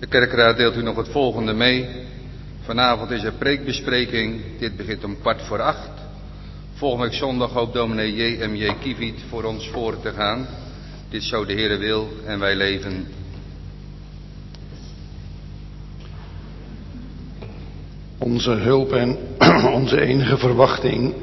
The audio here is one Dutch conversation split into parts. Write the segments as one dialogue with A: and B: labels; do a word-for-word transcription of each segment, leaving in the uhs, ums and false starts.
A: De kerkraad deelt u nog het volgende mee. Vanavond is er preekbespreking. Dit begint om kwart voor acht. Volgende week zondag hoopt dominee J M J Kieviet voor ons voor te gaan. Dit zo de Heere wil en wij leven.
B: Onze hulp en onze enige verwachting.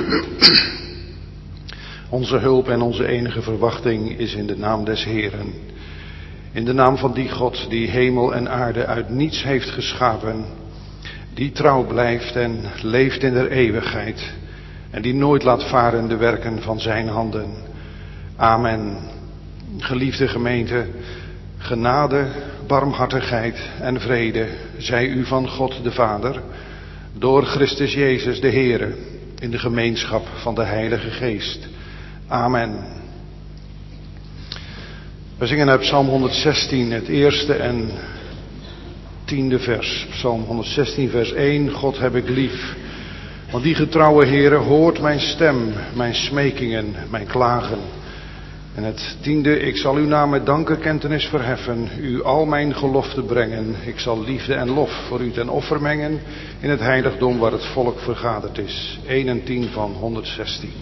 B: Onze hulp en onze enige verwachting is in de naam des Heeren. In de naam van die God die hemel en aarde uit niets heeft geschapen. Die trouw blijft en leeft in der eeuwigheid. En die nooit laat varen de werken van zijn handen. Amen. Geliefde gemeente, genade, barmhartigheid en vrede zij u van God de Vader, door Christus Jezus de Heere, in de gemeenschap van de Heilige Geest. Amen. We zingen uit Psalm honderdzestien, het eerste en tiende vers. Psalm honderdzestien, vers één. God heb ik lief. Want die getrouwe Heere hoort mijn stem, mijn smekingen, mijn klagen. En het tiende, ik zal uw naam met dankenkentenis verheffen, u al mijn geloften brengen. Ik zal liefde en lof voor u ten offer mengen, in het heiligdom waar het volk vergaderd is. één en tien van honderdzestien.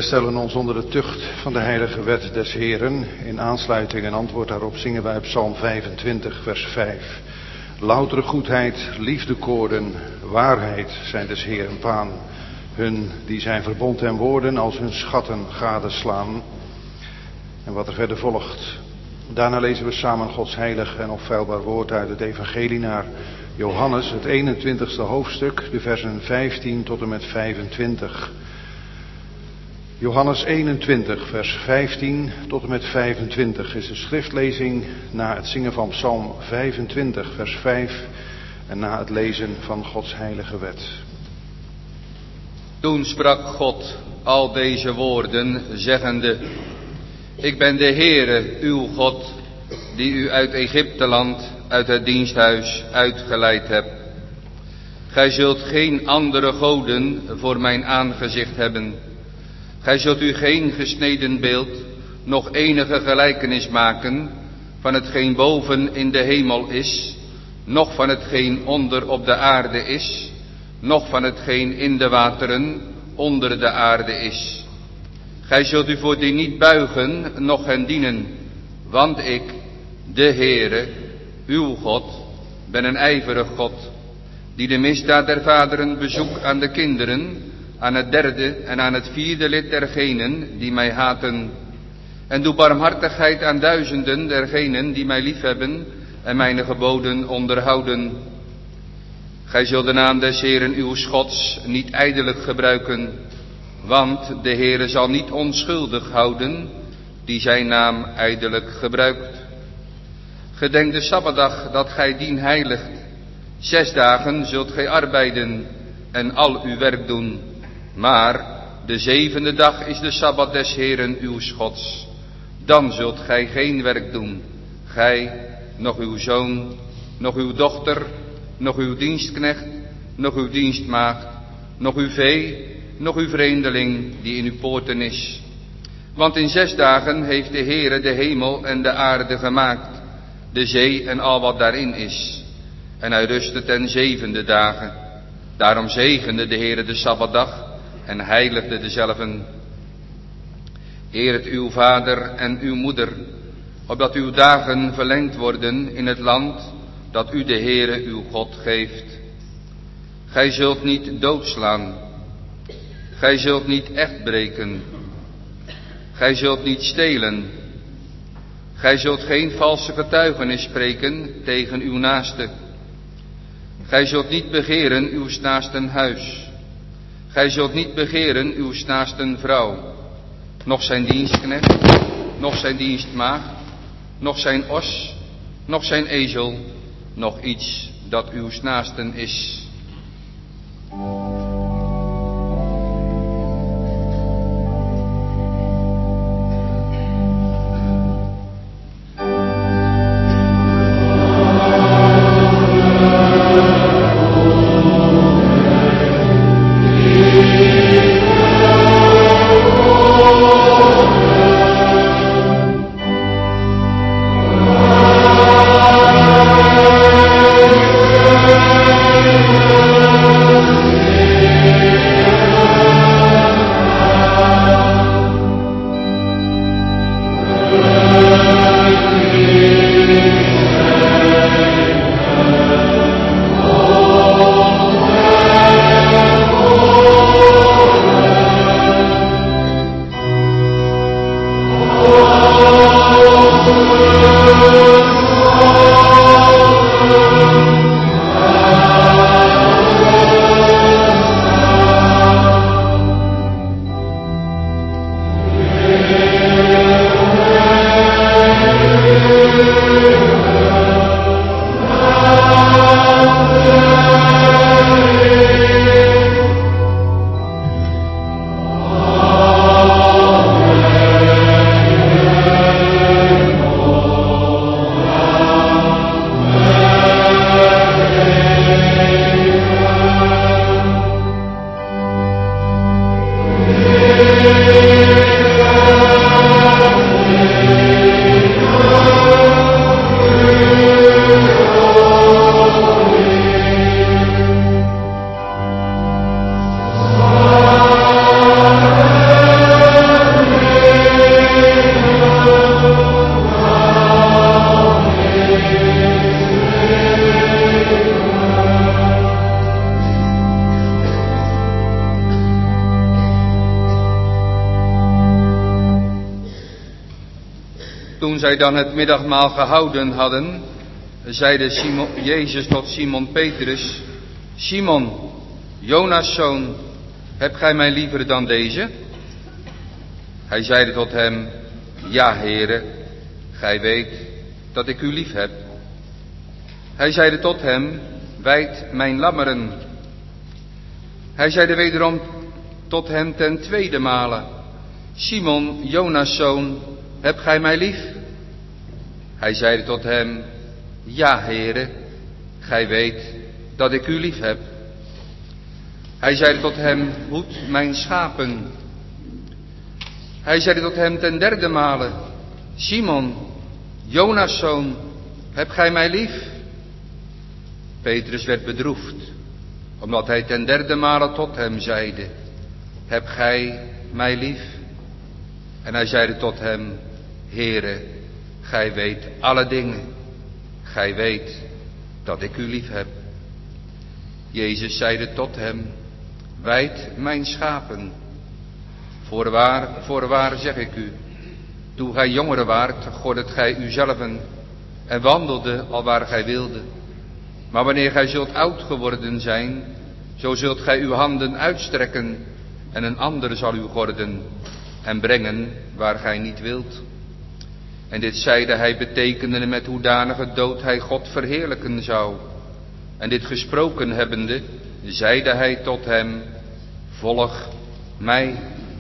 B: Wij stellen ons onder de tucht van de heilige wet des Heren. In aansluiting en antwoord daarop zingen wij Psalm vijfentwintig, vers vijf. Loutere goedheid, liefdekoorden, waarheid zijn des Heren paan. Hun die zijn verbond en woorden als hun schatten gadeslaan. En wat er verder volgt. Daarna lezen we samen Gods heilig en opvijlbaar woord uit het evangelie naar Johannes, het eenentwintigste hoofdstuk, de versen vijftien tot en met vijfentwintig. Johannes eenentwintig, vers vijftien tot en met vijfentwintig is de schriftlezing na het zingen van Psalm vijfentwintig, vers vijf en na het lezen van Gods heilige wet.
A: Toen sprak God al deze woorden, zeggende: Ik ben de Heere, uw God, die u uit Egypteland, uit het diensthuis uitgeleid heb. Gij zult geen andere goden voor mijn aangezicht hebben. Gij zult u geen gesneden beeld, nog enige gelijkenis maken van hetgeen boven in de hemel is, noch van hetgeen onder op de aarde is, noch van hetgeen in de wateren onder de aarde is. Gij zult u voor die niet buigen, noch hen dienen, want ik, de Heere, uw God, ben een ijverig God, die de misdaad der vaderen bezoekt aan de kinderen, aan het derde en aan het vierde lid dergenen die mij haten. En doe barmhartigheid aan duizenden dergenen die mij liefhebben en mijn geboden onderhouden. Gij zult de naam des Heeren uw Gods niet ijdelijk gebruiken, want de Heere zal niet onschuldig houden die zijn naam ijdelijk gebruikt. Gedenk de Sabbatdag dat gij dien heiligt. Zes dagen zult gij arbeiden en al uw werk doen. Maar de zevende dag is de Sabbat des Heeren uw Gods. Dan zult gij geen werk doen. Gij, nog uw zoon, nog uw dochter, nog uw dienstknecht, nog uw dienstmaagd, nog uw vee, nog uw vreemdeling die in uw poorten is. Want in zes dagen heeft de Heere de hemel en de aarde gemaakt, de zee en al wat daarin is. En hij rustte ten zevende dagen. Daarom zegende de Heere de Sabbatdag en heiligde dezelven. Eert uw vader en uw moeder, opdat uw dagen verlengd worden in het land dat u de Heere uw God geeft. Gij zult niet doodslaan. Gij zult niet echt breken. Gij zult niet stelen. Gij zult geen valse getuigenis spreken tegen uw naaste. Gij zult niet begeren uw naasten huis. Gij zult niet begeren uw naasten vrouw, noch zijn dienstknecht, noch zijn dienstmaagd, noch zijn os, noch zijn ezel, noch iets dat uw naasten is. Toen zij dan het middagmaal gehouden hadden, zeide Simon, Jezus tot Simon Petrus: Simon, Jonas' zoon, hebt gij mij liever dan deze? Hij zeide tot hem: Ja, Heere, gij weet dat ik u lief heb. Hij zeide tot hem: Wijd mijn lammeren. Hij zeide wederom tot hem ten tweede male: Simon, Jonas' zoon, hebt gij mij lief? Hij zeide tot hem: Ja, Heere, gij weet dat ik u lief heb. Hij zeide tot hem: Hoed mijn schapen. Hij zeide tot hem ten derde male: Simon, Jonas' zoon, hebt gij mij lief? Petrus werd bedroefd, omdat hij ten derde male tot hem zeide: Heb gij mij lief? En hij zeide tot hem: Heere, gij weet alle dingen. Gij weet dat ik u lief heb. Jezus zeide tot hem: Wijd mijn schapen. Voorwaar, voorwaar zeg ik u, toen gij jongeren waart, gordet gij uzelven en wandelde alwaar gij wilde. Maar wanneer gij zult oud geworden zijn, zo zult gij uw handen uitstrekken en een ander zal u gorden en brengen waar gij niet wilt. En dit zeide hij betekende met hoedanige dood hij God verheerlijken zou. En dit gesproken hebbende, zeide hij tot hem: Volg mij.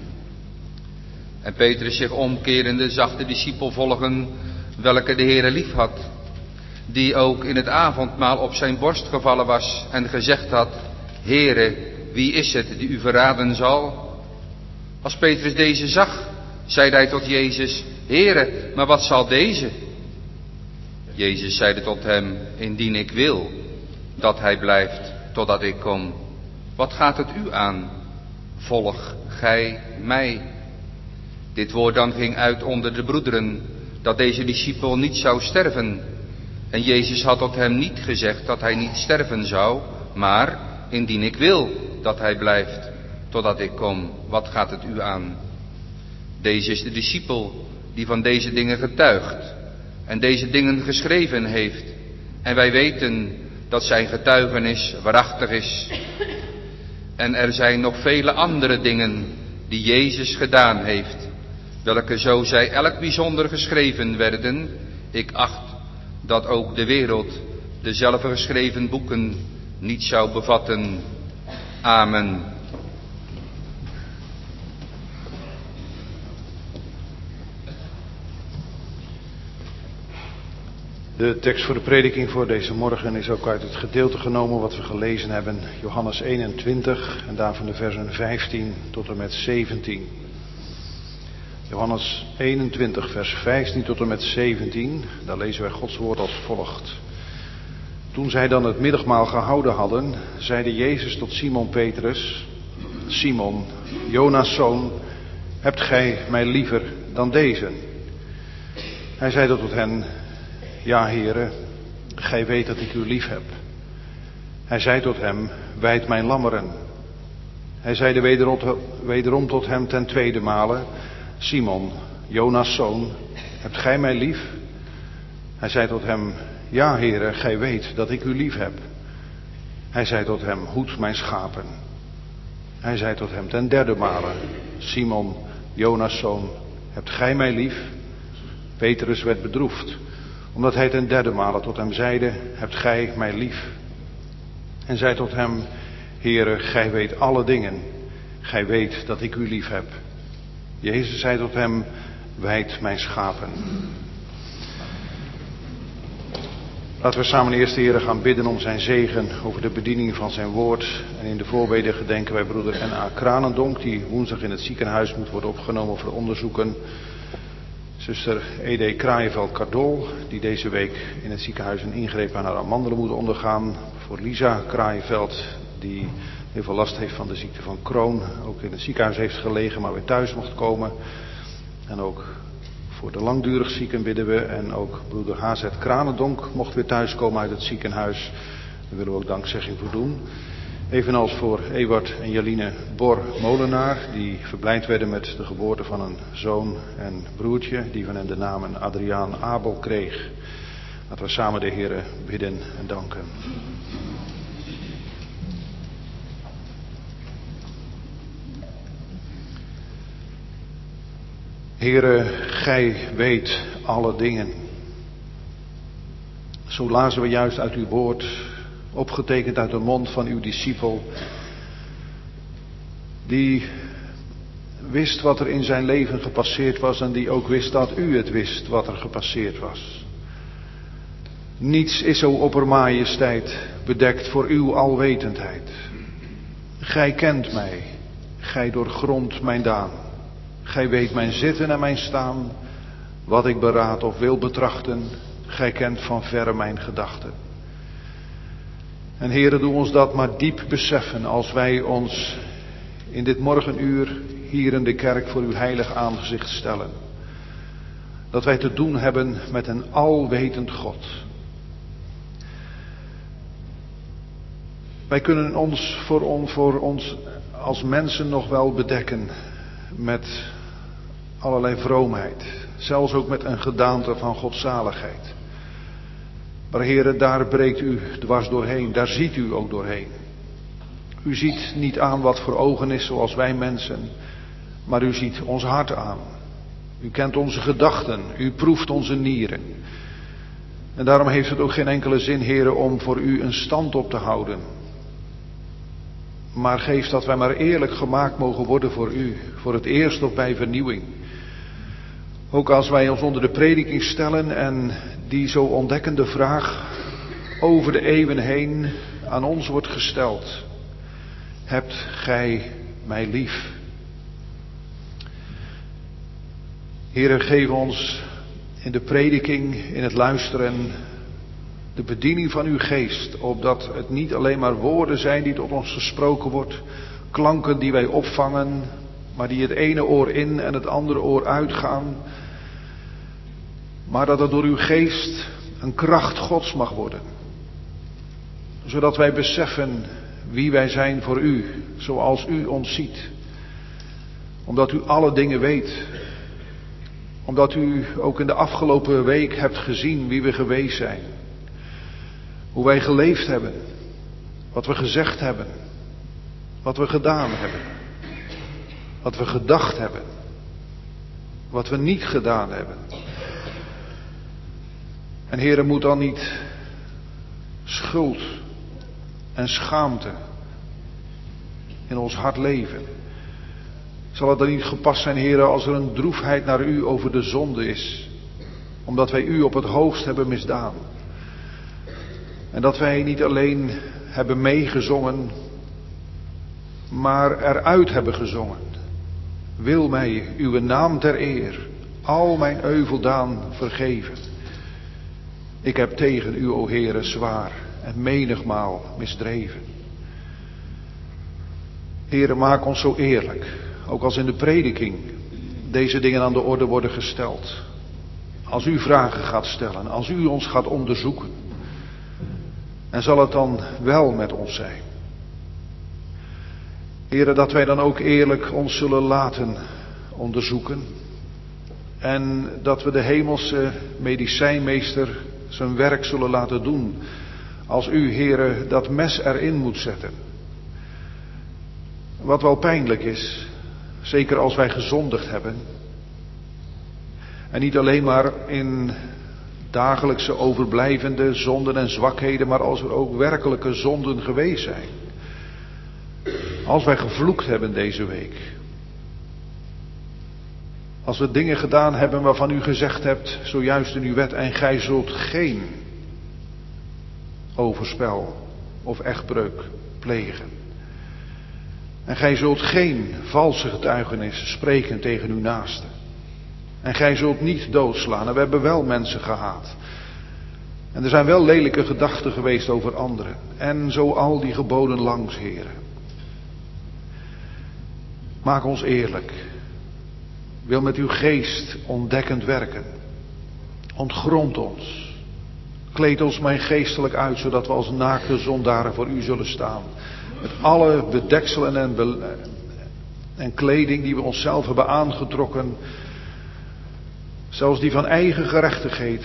A: En Petrus zich omkerende zag de discipel volgen, welke de Heere lief had, die ook in het avondmaal op zijn borst gevallen was en gezegd had: Heere, wie is het die u verraden zal? Als Petrus deze zag, zeide hij tot Jezus: Heere, maar wat zal deze? Jezus zeide tot hem: Indien ik wil dat hij blijft totdat ik kom, wat gaat het u aan? Volg gij mij. Dit woord dan ging uit onder de broederen, dat deze discipel niet zou sterven. En Jezus had tot hem niet gezegd dat hij niet sterven zou, maar indien ik wil dat hij blijft totdat ik kom, wat gaat het u aan? Deze is de discipel die van deze dingen getuigt en deze dingen geschreven heeft. En wij weten dat zijn getuigenis waarachtig is. En er zijn nog vele andere dingen die Jezus gedaan heeft, welke zo zij elk bijzonder geschreven werden, ik acht dat ook de wereld dezelfde geschreven boeken niet zou bevatten. Amen.
B: De tekst voor de prediking voor deze morgen is ook uit het gedeelte genomen wat we gelezen hebben. Johannes eenentwintig en daarvan de versen vijftien tot en met zeventien. Johannes eenentwintig vers vijftien tot en met zeventien. Daar lezen wij Gods woord als volgt. Toen zij dan het middagmaal gehouden hadden, zeide Jezus tot Simon Petrus: Simon, Jonas' zoon, hebt gij mij liever dan deze? Hij zeide tot hen: Ja, Heere, gij weet dat ik u lief heb. Hij zei tot hem: Wijd mijn lammeren. Hij zeide wederom tot hem ten tweede male: Simon, Jonas' zoon, hebt gij mij lief? Hij zei tot hem: Ja, Heere, gij weet dat ik u lief heb. Hij zei tot hem: Hoed mijn schapen. Hij zei tot hem ten derde male: Simon, Jonas' zoon, hebt gij mij lief? Petrus werd bedroefd, omdat hij ten derde male tot hem zeide: Hebt gij mij lief? En zei tot hem: Heere, gij weet alle dingen. Gij weet dat ik u lief heb. Jezus zei tot hem: Wijd mijn schapen. Laten we samen eerst de Heere gaan bidden om zijn zegen over de bediening van zijn woord. En in de voorbeden gedenken wij broeder N A Kranendonk, die woensdag in het ziekenhuis moet worden opgenomen voor onderzoeken. Zuster E D Kraaienveld-Cardol, die deze week in het ziekenhuis een ingreep aan haar amandelen moet ondergaan. Voor Lisa Kraaienveld, die heel veel last heeft van de ziekte van Crohn. Ook in het ziekenhuis heeft gelegen, maar weer thuis mocht komen. En ook voor de langdurig zieken bidden we. En ook broeder H Z Kranendonk mocht weer thuiskomen uit het ziekenhuis. Daar willen we ook dankzegging voor doen. Evenals voor Ewart en Jaline Bor Molenaar, die verblijd werden met de geboorte van een zoon en broertje, die van hen de namen Adriaan Abel kreeg. Laten we samen de Heere bidden en danken. Heere, gij weet alle dingen. Zo lazen we juist uit uw woord, opgetekend uit de mond van uw discipel, die wist wat er in zijn leven gepasseerd was en die ook wist dat u het wist wat er gepasseerd was. Niets is zo oppermajesteit bedekt voor uw alwetendheid. Gij kent mij, gij doorgrondt mijn daan. Gij weet mijn zitten en mijn staan, wat ik beraad of wil betrachten. Gij kent van verre mijn gedachten. En Heere, doe ons dat maar diep beseffen als wij ons in dit morgenuur hier in de kerk voor uw heilig aangezicht stellen. Dat wij te doen hebben met een alwetend God. Wij kunnen ons voor, on, voor ons als mensen nog wel bedekken met allerlei vroomheid. Zelfs ook met een gedaante van godzaligheid. Maar Heere, daar breekt u dwars doorheen. Daar ziet u ook doorheen. U ziet niet aan wat voor ogen is zoals wij mensen. Maar u ziet ons hart aan. U kent onze gedachten. U proeft onze nieren. En daarom heeft het ook geen enkele zin, Heere, om voor u een stand op te houden. Maar geef dat wij maar eerlijk gemaakt mogen worden voor u. Voor het eerst of bij vernieuwing. Ook als wij ons onder de prediking stellen en die zo ontdekkende vraag over de eeuwen heen aan ons wordt gesteld. Hebt gij mij lief? Heere, geef ons in de prediking, in het luisteren, de bediening van uw geest, opdat het niet alleen maar woorden zijn die tot ons gesproken wordt, klanken die wij opvangen, maar die het ene oor in en het andere oor uitgaan, maar dat het door uw geest een kracht Gods mag worden. Zodat wij beseffen wie wij zijn voor u, zoals u ons ziet. Omdat u alle dingen weet. Omdat u ook in de afgelopen week hebt gezien wie we geweest zijn. Hoe wij geleefd hebben. Wat we gezegd hebben. Wat we gedaan hebben. Wat we gedacht hebben. Wat we niet gedaan hebben. En Heere, moet dan niet schuld en schaamte in ons hart leven? Zal het dan niet gepast zijn, Heere, als er een droefheid naar u over de zonde is, omdat wij u op het hoogst hebben misdaan? En dat wij niet alleen hebben meegezongen, maar eruit hebben gezongen. Wil mij uw naam ter eer, al mijn euveldaan vergeven. Ik heb tegen u, o Heere, zwaar en menigmaal misdreven. Heere, maak ons zo eerlijk, ook als in de prediking deze dingen aan de orde worden gesteld. Als u vragen gaat stellen, als u ons gaat onderzoeken. En zal het dan wel met ons zijn? Heere, dat wij dan ook eerlijk ons zullen laten onderzoeken. En dat we de hemelse medicijnmeester zijn werk zullen laten doen. Als u, Heere, dat mes erin moet zetten. Wat wel pijnlijk is, zeker als wij gezondigd hebben. En niet alleen maar in dagelijkse overblijvende zonden en zwakheden, maar als er ook werkelijke zonden geweest zijn. Als wij gevloekt hebben deze week. Als we dingen gedaan hebben waarvan u gezegd hebt, zojuist in uw wet, en gij zult geen overspel of echtbreuk plegen. En gij zult geen valse getuigenis spreken tegen uw naaste. En gij zult niet doodslaan. En we hebben wel mensen gehaat. En er zijn wel lelijke gedachten geweest over anderen. En zo al die geboden langs, Heren. Maak ons eerlijk. Wil met uw geest ontdekkend werken. Ontgrond ons. Kleed ons mijn geestelijk uit, zodat we als naakte zondaren voor u zullen staan. Met alle bedekselen en, be- en kleding die we onszelf hebben aangetrokken. Zelfs die van eigen gerechtigheid.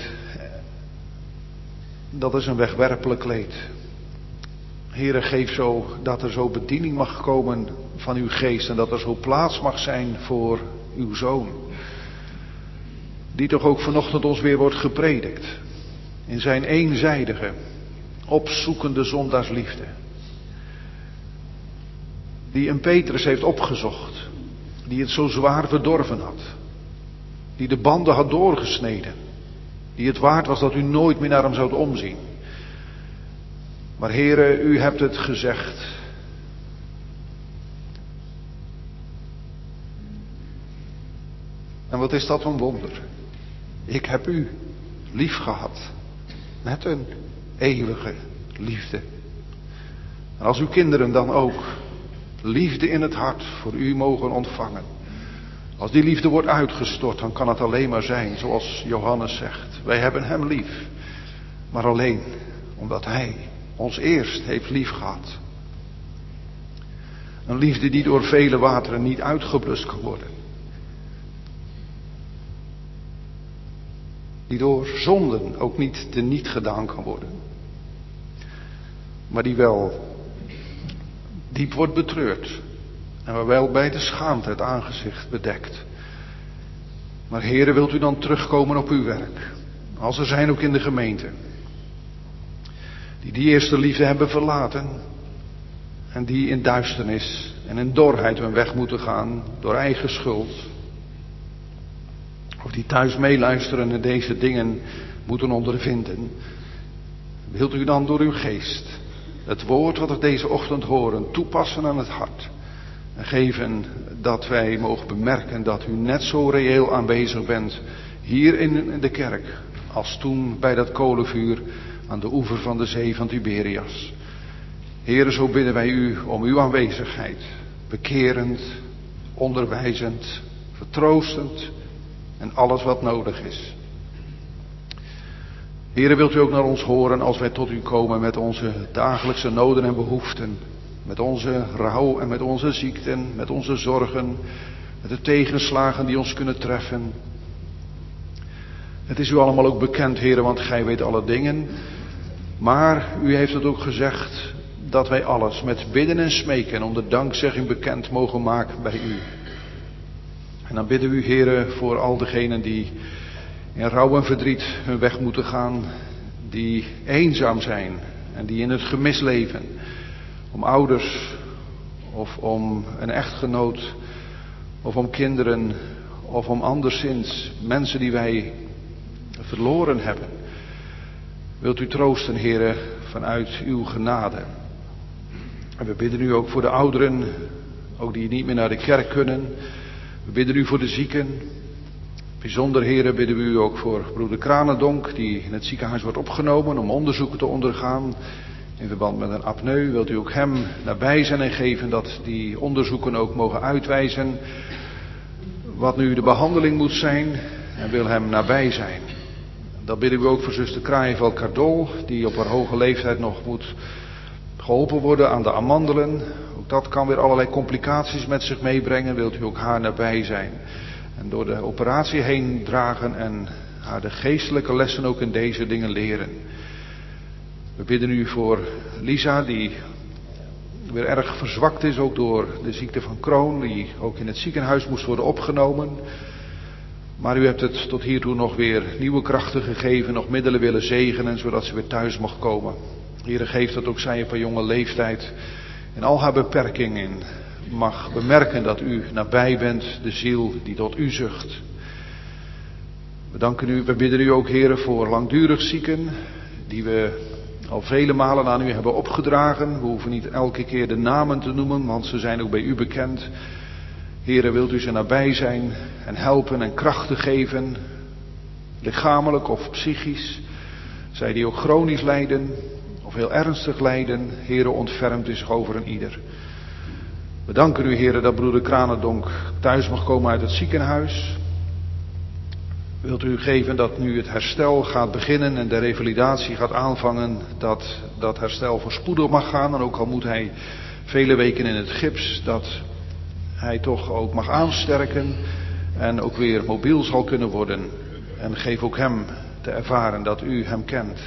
B: Dat is een wegwerpelijk kleed. Heere, geef zo dat er zo bediening mag komen van uw geest. En dat er zo plaats mag zijn voor uw Zoon. Die toch ook vanochtend ons weer wordt gepredikt. In zijn eenzijdige, opzoekende zondaarsliefde. Die een Petrus heeft opgezocht. Die het zo zwaar verdorven had. Die de banden had doorgesneden. Die het waard was dat u nooit meer naar hem zoudt omzien. Maar Heere, u hebt het gezegd. En wat is dat een wonder. Ik heb u lief gehad. Met een eeuwige liefde. En als uw kinderen dan ook liefde in het hart voor u mogen ontvangen. Als die liefde wordt uitgestort, dan kan het alleen maar zijn zoals Johannes zegt. Wij hebben hem lief. Maar alleen omdat hij ons eerst heeft lief gehad. Een liefde die door vele wateren niet uitgeblust kan worden. Die door zonden ook niet teniet gedaan kan worden. Maar die wel diep wordt betreurd. En waar wel bij de schaamte het aangezicht bedekt. Maar Heere, wilt u dan terugkomen op uw werk? Als er zijn ook in de gemeente. Die die eerste liefde hebben verlaten. En die in duisternis en in dorheid hun weg moeten gaan door eigen schuld. Of die thuis meeluisteren en deze dingen moeten ondervinden. Wilt u dan door uw geest het woord wat we deze ochtend horen toepassen aan het hart. En geven dat wij mogen bemerken dat u net zo reëel aanwezig bent hier in de kerk. Als toen bij dat kolenvuur aan de oever van de zee van Tiberias. Heere, zo bidden wij u om uw aanwezigheid. Bekerend, onderwijzend, vertroostend en alles wat nodig is. Heere, wilt u ook naar ons horen als wij tot u komen met onze dagelijkse noden en behoeften. Met onze rouw en met onze ziekten, met onze zorgen, met de tegenslagen die ons kunnen treffen. Het is u allemaal ook bekend, Heere, want gij weet alle dingen. Maar u heeft het ook gezegd dat wij alles met bidden en smeken onder dankzegging bekend mogen maken bij u. En dan bidden we u, Heere, voor al degenen die in rouw en verdriet hun weg moeten gaan. Die eenzaam zijn en die in het gemis leven. Om ouders of om een echtgenoot of om kinderen of om anderszins mensen die wij verloren hebben. Wilt u troosten, Heere, vanuit uw genade. En we bidden u ook voor de ouderen, ook die niet meer naar de kerk kunnen. We bidden u voor de zieken. Bijzonder, Heere, bidden we u ook voor broeder Kranendonk, die in het ziekenhuis wordt opgenomen om onderzoeken te ondergaan. In verband met een apneu wilt u ook hem nabij zijn en geven dat die onderzoeken ook mogen uitwijzen wat nu de behandeling moet zijn en wil hem nabij zijn. Dat bidden we ook voor zuster Kraaienveld-Cardol, die op haar hoge leeftijd nog moet geholpen worden aan de amandelen. Ook dat kan weer allerlei complicaties met zich meebrengen. Wilt u ook haar nabij zijn en door de operatie heen dragen en haar de geestelijke lessen ook in deze dingen leren. We bidden u voor Lisa, die weer erg verzwakt is, ook door de ziekte van Crohn, die ook in het ziekenhuis moest worden opgenomen. Maar u hebt het tot hiertoe nog weer nieuwe krachten gegeven, nog middelen willen zegenen, zodat ze weer thuis mag komen. Heere, geef dat ook zij op een jonge leeftijd in al haar beperkingen mag bemerken dat u nabij bent, de ziel die tot u zucht. We danken u, we bidden u ook, Heere, voor langdurig zieken, die we al vele malen aan u hebben opgedragen. We hoeven niet elke keer de namen te noemen, want ze zijn ook bij u bekend. Heere, wilt u ze nabij zijn en helpen en krachten geven, lichamelijk of psychisch. Zij die ook chronisch lijden of heel ernstig lijden, Heere, ontfermt u zich over een ieder. We danken u, Heere, dat broeder Kranendonk thuis mag komen uit het ziekenhuis. Wilt u geven dat nu het herstel gaat beginnen en de revalidatie gaat aanvangen, dat dat herstel voorspoedig mag gaan. En ook al moet hij vele weken in het gips, dat hij toch ook mag aansterken en ook weer mobiel zal kunnen worden. En geef ook hem te ervaren dat u hem kent.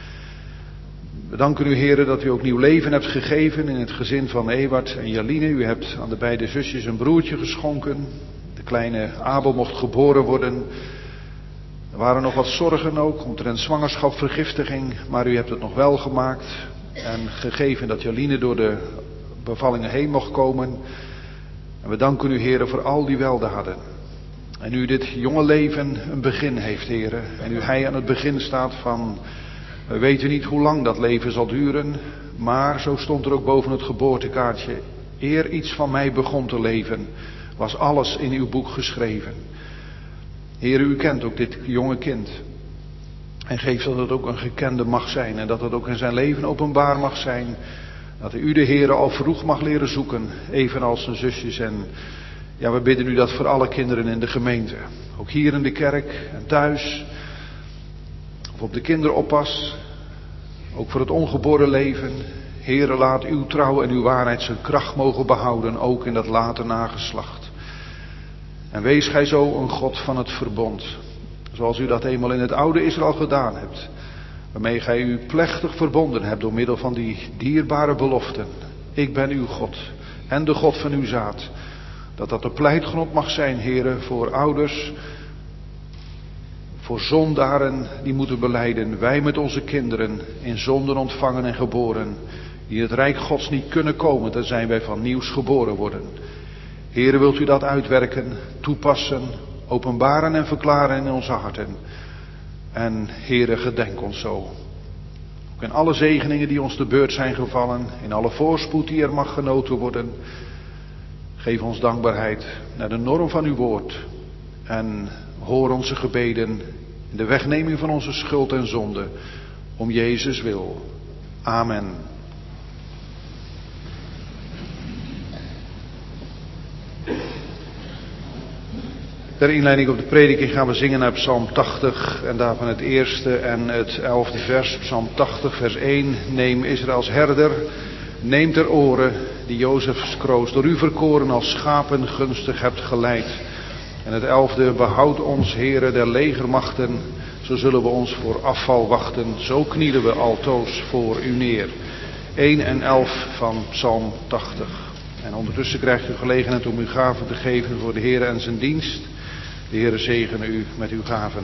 B: We danken u, heren, dat u ook nieuw leven hebt gegeven in het gezin van Ewart en Jaline. U hebt aan de beide zusjes een broertje geschonken. De kleine Abel mocht geboren worden. Er waren nog wat zorgen ook omtrent zwangerschap, vergiftiging, maar u hebt het nog wel gemaakt. En gegeven dat Jaline door de bevallingen heen mocht komen. En we danken u, heren, voor al die weldaden. En u dit jonge leven een begin heeft, heren. En u hij aan het begin staat van, we weten niet hoe lang dat leven zal duren. Maar zo stond er ook boven het geboortekaartje, eer iets van mij begon te leven, was alles in uw boek geschreven. Heren, u kent ook dit jonge kind. En geef dat het ook een gekende mag zijn. En dat het ook in zijn leven openbaar mag zijn. Dat u de Heere al vroeg mag leren zoeken. Evenals zijn zusjes. En ja, we bidden u dat voor alle kinderen in de gemeente. Ook hier in de kerk en thuis. Of op de kinderoppas. Ook voor het ongeboren leven. Heere, laat uw trouw en uw waarheid zijn kracht mogen behouden. Ook in dat late nageslacht. En wees gij zo een God van het verbond. Zoals u dat eenmaal in het oude Israël gedaan hebt. Waarmee gij u plechtig verbonden hebt door middel van die dierbare beloften. Ik ben uw God en de God van uw zaad. Dat dat de pleitgrond mag zijn, heren, voor ouders. Voor zondaren die moeten belijden. Wij met onze kinderen in zonden ontvangen en geboren. Die in het rijk Gods niet kunnen komen, dan zijn wij van nieuws geboren worden. Heren, wilt u dat uitwerken, toepassen, openbaren en verklaren in onze harten. En Heere, gedenk ons zo. Ook in alle zegeningen die ons te beurt zijn gevallen, in alle voorspoed die er mag genoten worden. Geef ons dankbaarheid naar de norm van uw woord. En hoor onze gebeden in de wegneming van onze schuld en zonde. Om Jezus wil. Amen. Ter inleiding op de prediking gaan we zingen naar Psalm tachtig en daarvan het eerste en het elfde vers. Psalm tachtig vers één. Neem Israëls herder, neem ter oren die Jozefs kroos door u verkoren als schapen gunstig hebt geleid. En het elfde, behoud ons, Heere der legermachten, zo zullen we ons voor afval wachten, zo knielen we altoos voor u neer. één en elf van Psalm tachtig. En ondertussen krijgt u gelegenheid om uw gaven te geven voor de Heere en zijn dienst. De Heere zegene u met uw gaven.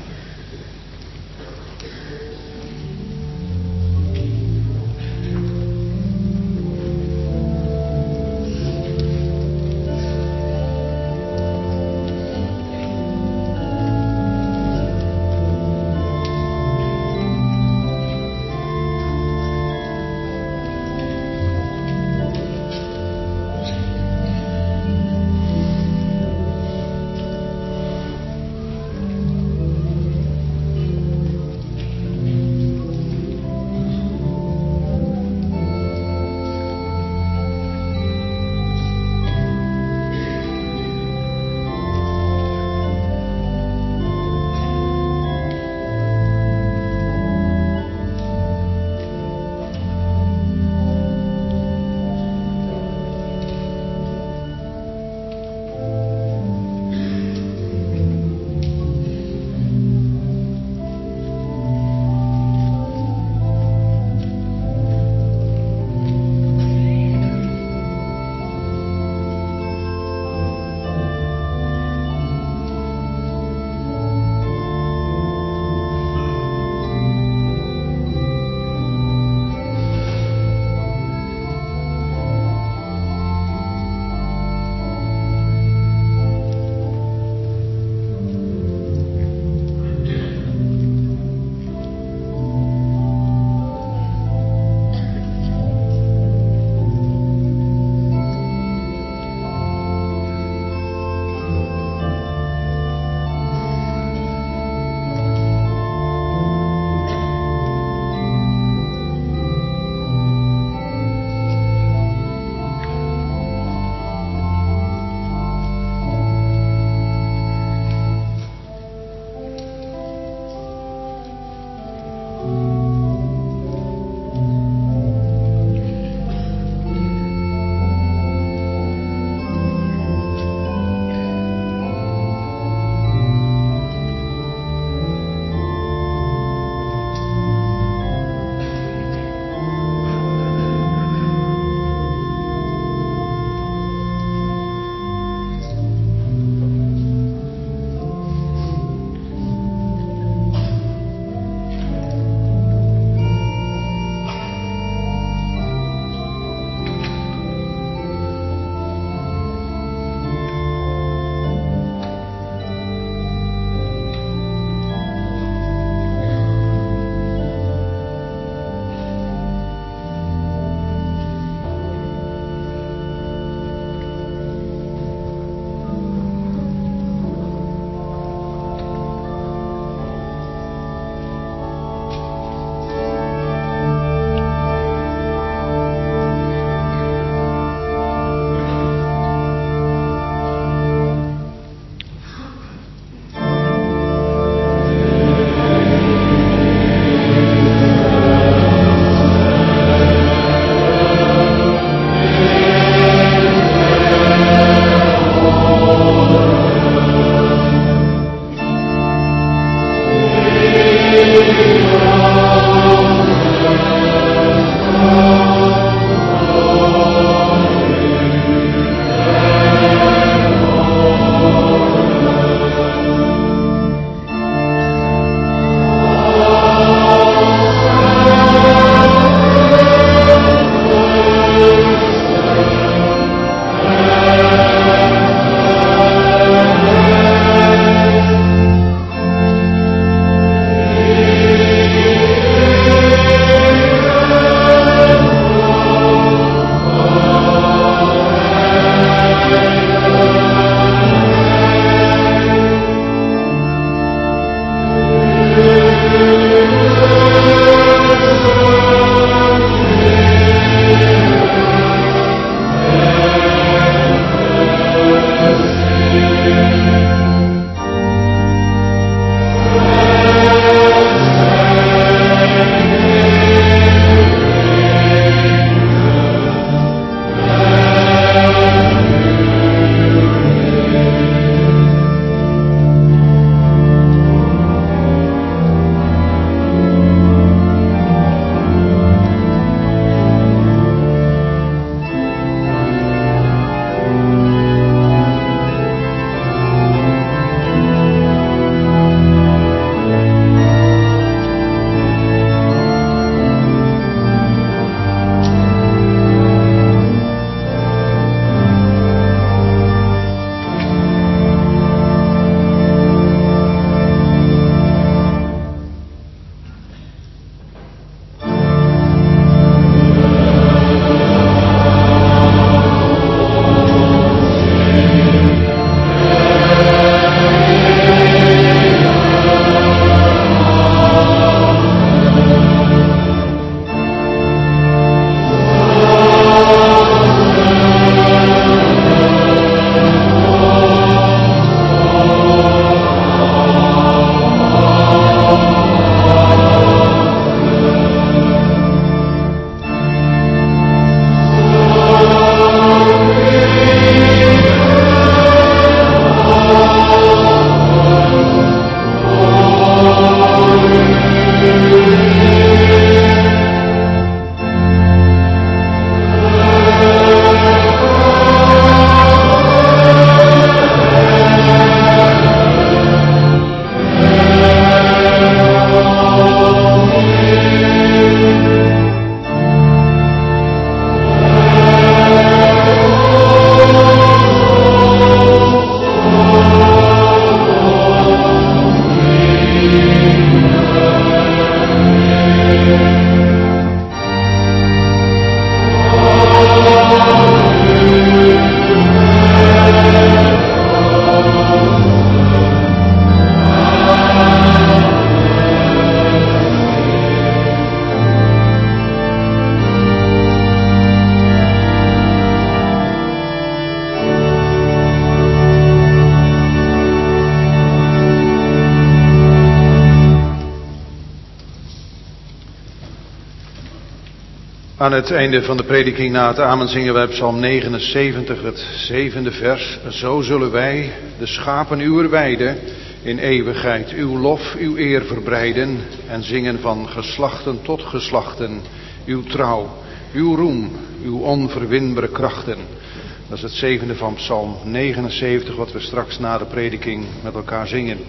B: Aan het einde van de prediking na het amen zingen wij Psalm negenenzeventig, het zevende vers. Zo zullen wij, de schapen uwer weide, in eeuwigheid uw lof, uw eer verbreiden en zingen van geslachten tot geslachten, uw trouw, uw roem, uw onverwinbare krachten. Dat is het zevende van Psalm negenenzeventig, wat we straks na de prediking met elkaar zingen.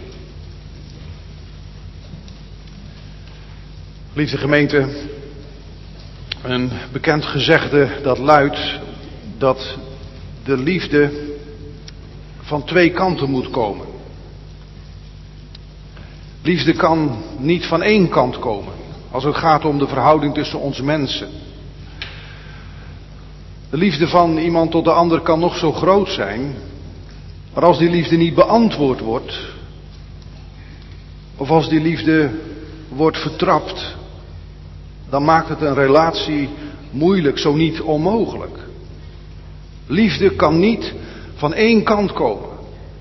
B: Liefde gemeente, een bekend gezegde dat luidt dat de liefde van twee kanten moet komen. Liefde kan niet van één kant komen, als het gaat om de verhouding tussen ons mensen. De liefde van iemand tot de ander kan nog zo groot zijn, maar als die liefde niet beantwoord wordt, of als die liefde wordt vertrapt, dan maakt het een relatie moeilijk, zo niet onmogelijk. Liefde kan niet van één kant komen.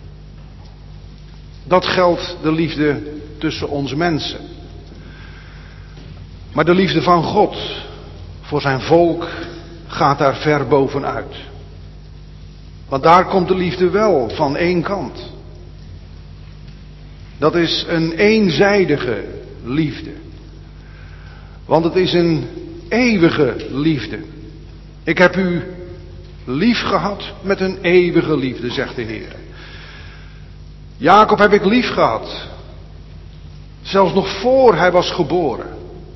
B: Dat geldt de liefde tussen ons mensen. Maar de liefde van God voor zijn volk gaat daar ver bovenuit. Want daar komt de liefde wel van één kant. Dat is een eenzijdige liefde. Want het is een eeuwige liefde. Ik heb u lief gehad met een eeuwige liefde, zegt de Heer. Jacob heb ik lief gehad. Zelfs nog voor hij was geboren.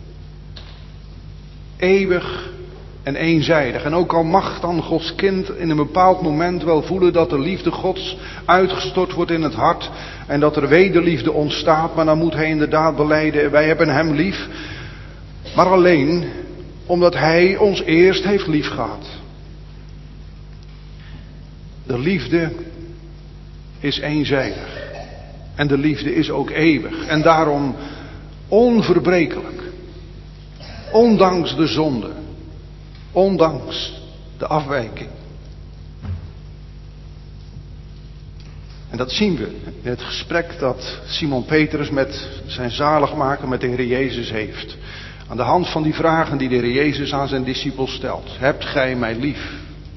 B: Eeuwig en eenzijdig. En ook al mag dan Gods kind in een bepaald moment wel voelen dat de liefde Gods uitgestort wordt in het hart. En dat er wederliefde ontstaat. Maar dan moet hij inderdaad belijden, wij hebben hem lief. Maar alleen omdat hij ons eerst heeft lief gehad. De liefde is eenzijdig. En de liefde is ook eeuwig. En daarom onverbrekelijk. Ondanks de zonde. Ondanks de afwijking. En dat zien we in het gesprek dat Simon Petrus met zijn zaligmaker, met de Heer Jezus heeft. Aan de hand van die vragen die de Heer Jezus aan zijn discipels stelt. Hebt gij mij lief?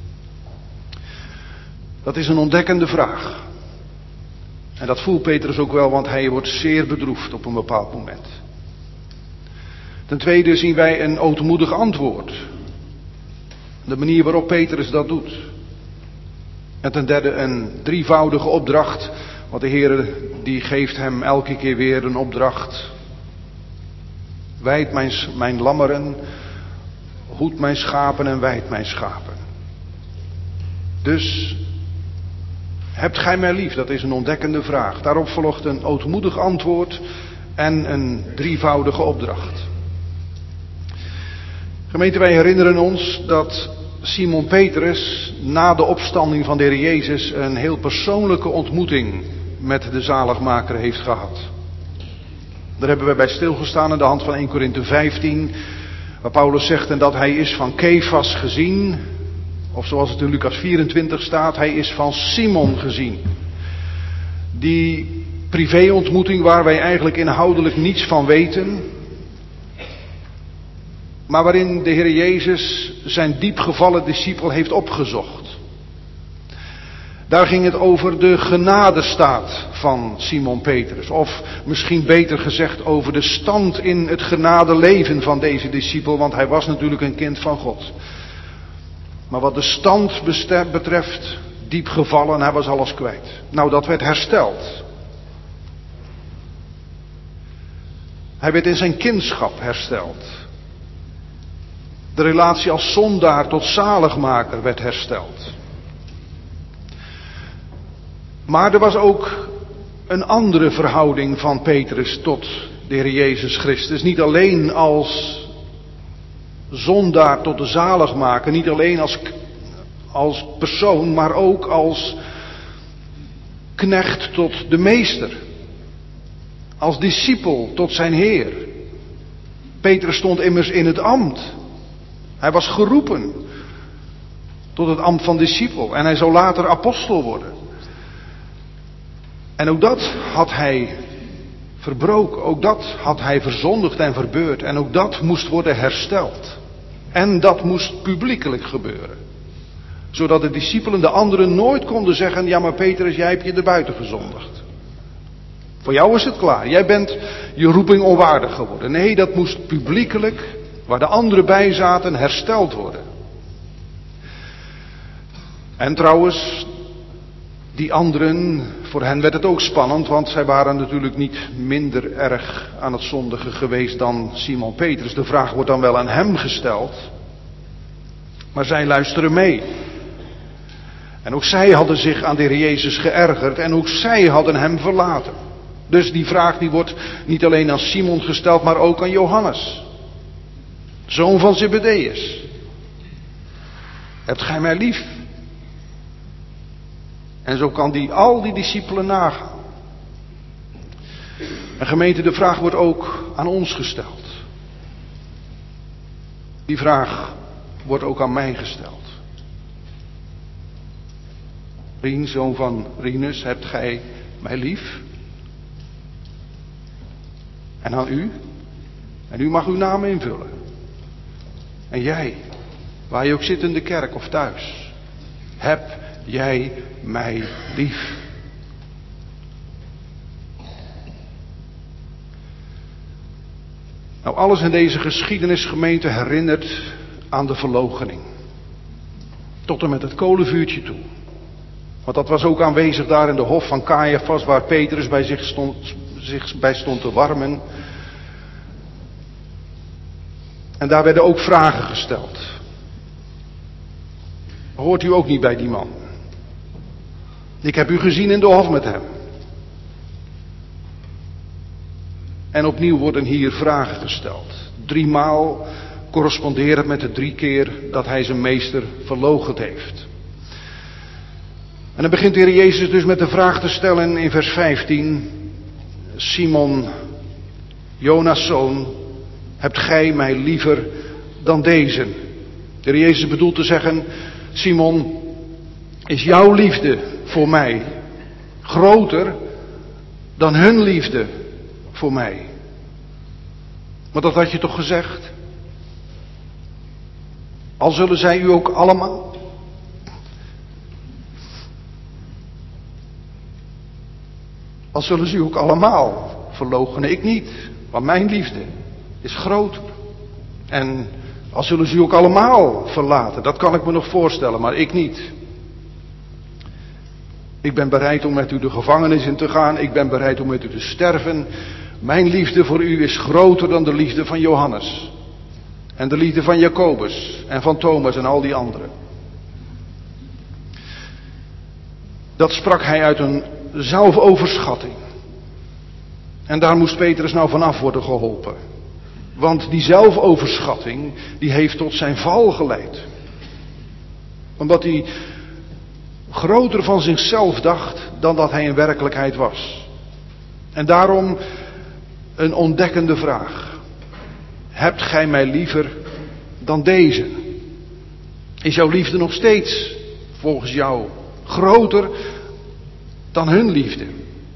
B: Dat is een ontdekkende vraag. En dat voelt Petrus ook wel, want hij wordt zeer bedroefd op een bepaald moment. Ten tweede zien wij een ootmoedig antwoord. De manier waarop Petrus dat doet. En ten derde een drievoudige opdracht. Want de Heer die geeft hem elke keer weer een opdracht. Wijd mijn, mijn lammeren, hoed mijn schapen en wijd mijn schapen. Dus, hebt gij mij lief? Dat is een ontdekkende vraag. Daarop volgt een ootmoedig antwoord en een drievoudige opdracht. Gemeente, wij herinneren ons dat Simon Petrus na de opstanding van de Heer Jezus een heel persoonlijke ontmoeting met de zaligmaker heeft gehad. Daar hebben we bij stilgestaan aan de hand van eerste Korinthe vijftien, waar Paulus zegt en dat hij is van Kefas gezien, of zoals het in Lucas vierentwintig staat, hij is van Simon gezien. Die privéontmoeting waar wij eigenlijk inhoudelijk niets van weten, maar waarin de Heer Jezus zijn diepgevallen discipel heeft opgezocht. Daar ging het over de genadestaat van Simon Petrus. Of misschien beter gezegd over de stand in het genadeleven van deze discipel. Want hij was natuurlijk een kind van God. Maar wat de stand betreft, diep gevallen, hij was alles kwijt. Nou, dat werd hersteld. Hij werd in zijn kindschap hersteld. De relatie als zondaar tot zaligmaker werd hersteld. Maar er was ook een andere verhouding van Petrus tot de Heer Jezus Christus. Niet alleen als zondaar tot de zaligmaker, niet alleen als, als persoon, maar ook als knecht tot de meester. Als discipel tot zijn Heer. Petrus stond immers in het ambt. Hij was geroepen tot het ambt van discipel en hij zou later apostel worden. En ook dat had hij verbroken, ook dat had hij verzondigd en verbeurd en ook dat moest worden hersteld. En dat moest publiekelijk gebeuren. Zodat de discipelen de anderen nooit konden zeggen, ja maar Petrus, jij hebt je erbuiten gezondigd. Voor jou is het klaar, jij bent je roeping onwaardig geworden. Nee, dat moest publiekelijk, waar de anderen bij zaten, hersteld worden. En trouwens, die anderen, voor hen werd het ook spannend, want zij waren natuurlijk niet minder erg aan het zondigen geweest dan Simon Petrus. De vraag wordt dan wel aan hem gesteld, maar zij luisteren mee. En ook zij hadden zich aan de Heer Jezus geërgerd en ook zij hadden hem verlaten. Dus die vraag die wordt niet alleen aan Simon gesteld, maar ook aan Johannes, zoon van Zebedeus. Hebt gij mij lief? En zo kan die al die discipelen nagaan. En gemeente, de vraag wordt ook aan ons gesteld. Die vraag wordt ook aan mij gesteld. Rien, zoon van Rinus, hebt gij mij lief? En aan u? En u mag uw naam invullen. En jij, waar je ook zit in de kerk of thuis, heb jij mij lief? Nou, alles in deze geschiedenisgemeente herinnert aan de verloochening. Tot en met het kolenvuurtje toe. Want dat was ook aanwezig daar in de hof van Caiaphas, waar Petrus bij zich, stond, zich bij stond te warmen. En daar werden ook vragen gesteld. Hoort u ook niet bij die man? Ik heb u gezien in de hof met hem. En opnieuw worden hier vragen gesteld. Driemaal corresponderend met de drie keer dat hij zijn meester verloochend heeft. En dan begint de Heer Jezus dus met de vraag te stellen in vers vijftien. Simon, Jonas' zoon, hebt gij mij liever dan deze? De Heer Jezus bedoelt te zeggen, Simon, is jouw liefde voor mij groter dan hun liefde voor mij? Maar dat had je toch gezegd? Al zullen zij u ook allemaal... Al zullen ze u ook allemaal verloochenen, ik niet. Want mijn liefde is groter. En al zullen ze u ook allemaal verlaten, dat kan ik me nog voorstellen, maar ik niet. Ik ben bereid om met u de gevangenis in te gaan. Ik ben bereid om met u te sterven. Mijn liefde voor u is groter dan de liefde van Johannes. En de liefde van Jacobus en van Thomas en al die anderen. Dat sprak hij uit een zelfoverschatting. En daar moest Petrus nou vanaf worden geholpen. Want die zelfoverschatting, die heeft tot zijn val geleid. Omdat hij groter van zichzelf dacht dan dat hij in werkelijkheid was. En daarom een ontdekkende vraag. Hebt gij mij liever dan deze? Is jouw liefde nog steeds volgens jou groter dan hun liefde?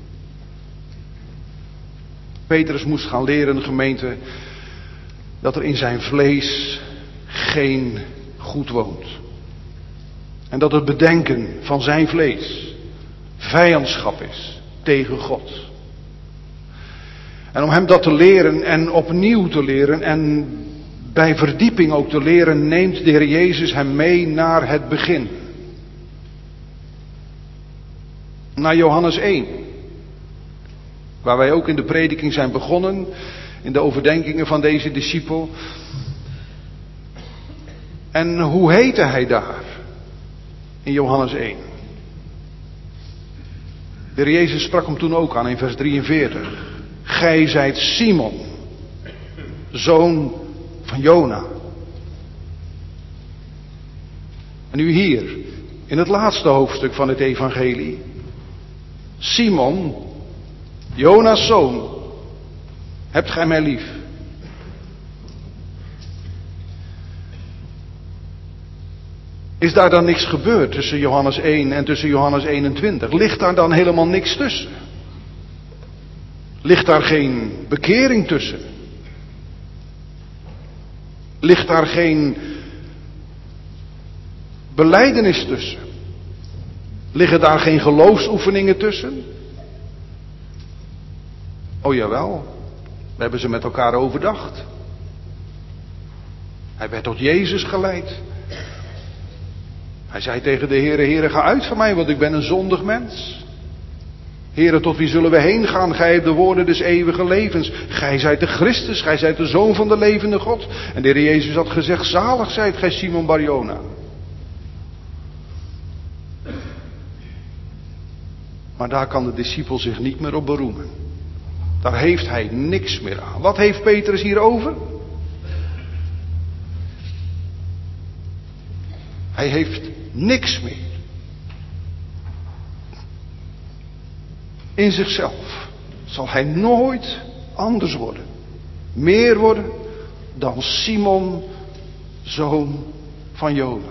B: Petrus moest gaan leren, gemeente, dat er in zijn vlees geen goed woont. En dat het bedenken van zijn vlees vijandschap is tegen God. En om hem dat te leren en opnieuw te leren en bij verdieping ook te leren, neemt de Heer Jezus hem mee naar het begin. Naar Johannes één. Waar wij ook in de prediking zijn begonnen, in de overdenkingen van deze discipel. En hoe heette hij daar? In Johannes één. De Heer Jezus sprak hem toen ook aan in vers drieënveertig. Gij zijt Simon, zoon van Jona. En nu hier, in het laatste hoofdstuk van het evangelie. Simon, Jona's zoon, hebt gij mij lief? Is daar dan niks gebeurd tussen Johannes één en tussen Johannes eenentwintig? Ligt daar dan helemaal niks tussen? Ligt daar geen bekering tussen? Ligt daar geen belijdenis tussen? Liggen daar geen geloofsoefeningen tussen? Oh jawel, we hebben ze met elkaar overdacht. Hij werd tot Jezus geleid. Hij zei tegen de Heere, Heere, ga uit van mij, want ik ben een zondig mens. Heere, tot wie zullen we heen gaan? Gij hebt de woorden des eeuwige levens. Gij zijt de Christus, gij zijt de Zoon van de levende God. En de Heer Jezus had gezegd, zalig zijt gij Simon Bar-Jona. Maar daar kan de discipel zich niet meer op beroemen. Daar heeft hij niks meer aan. Wat heeft Petrus hier over? Hij heeft niks meer. In zichzelf zal hij nooit anders worden. Meer worden dan Simon, zoon van Jona.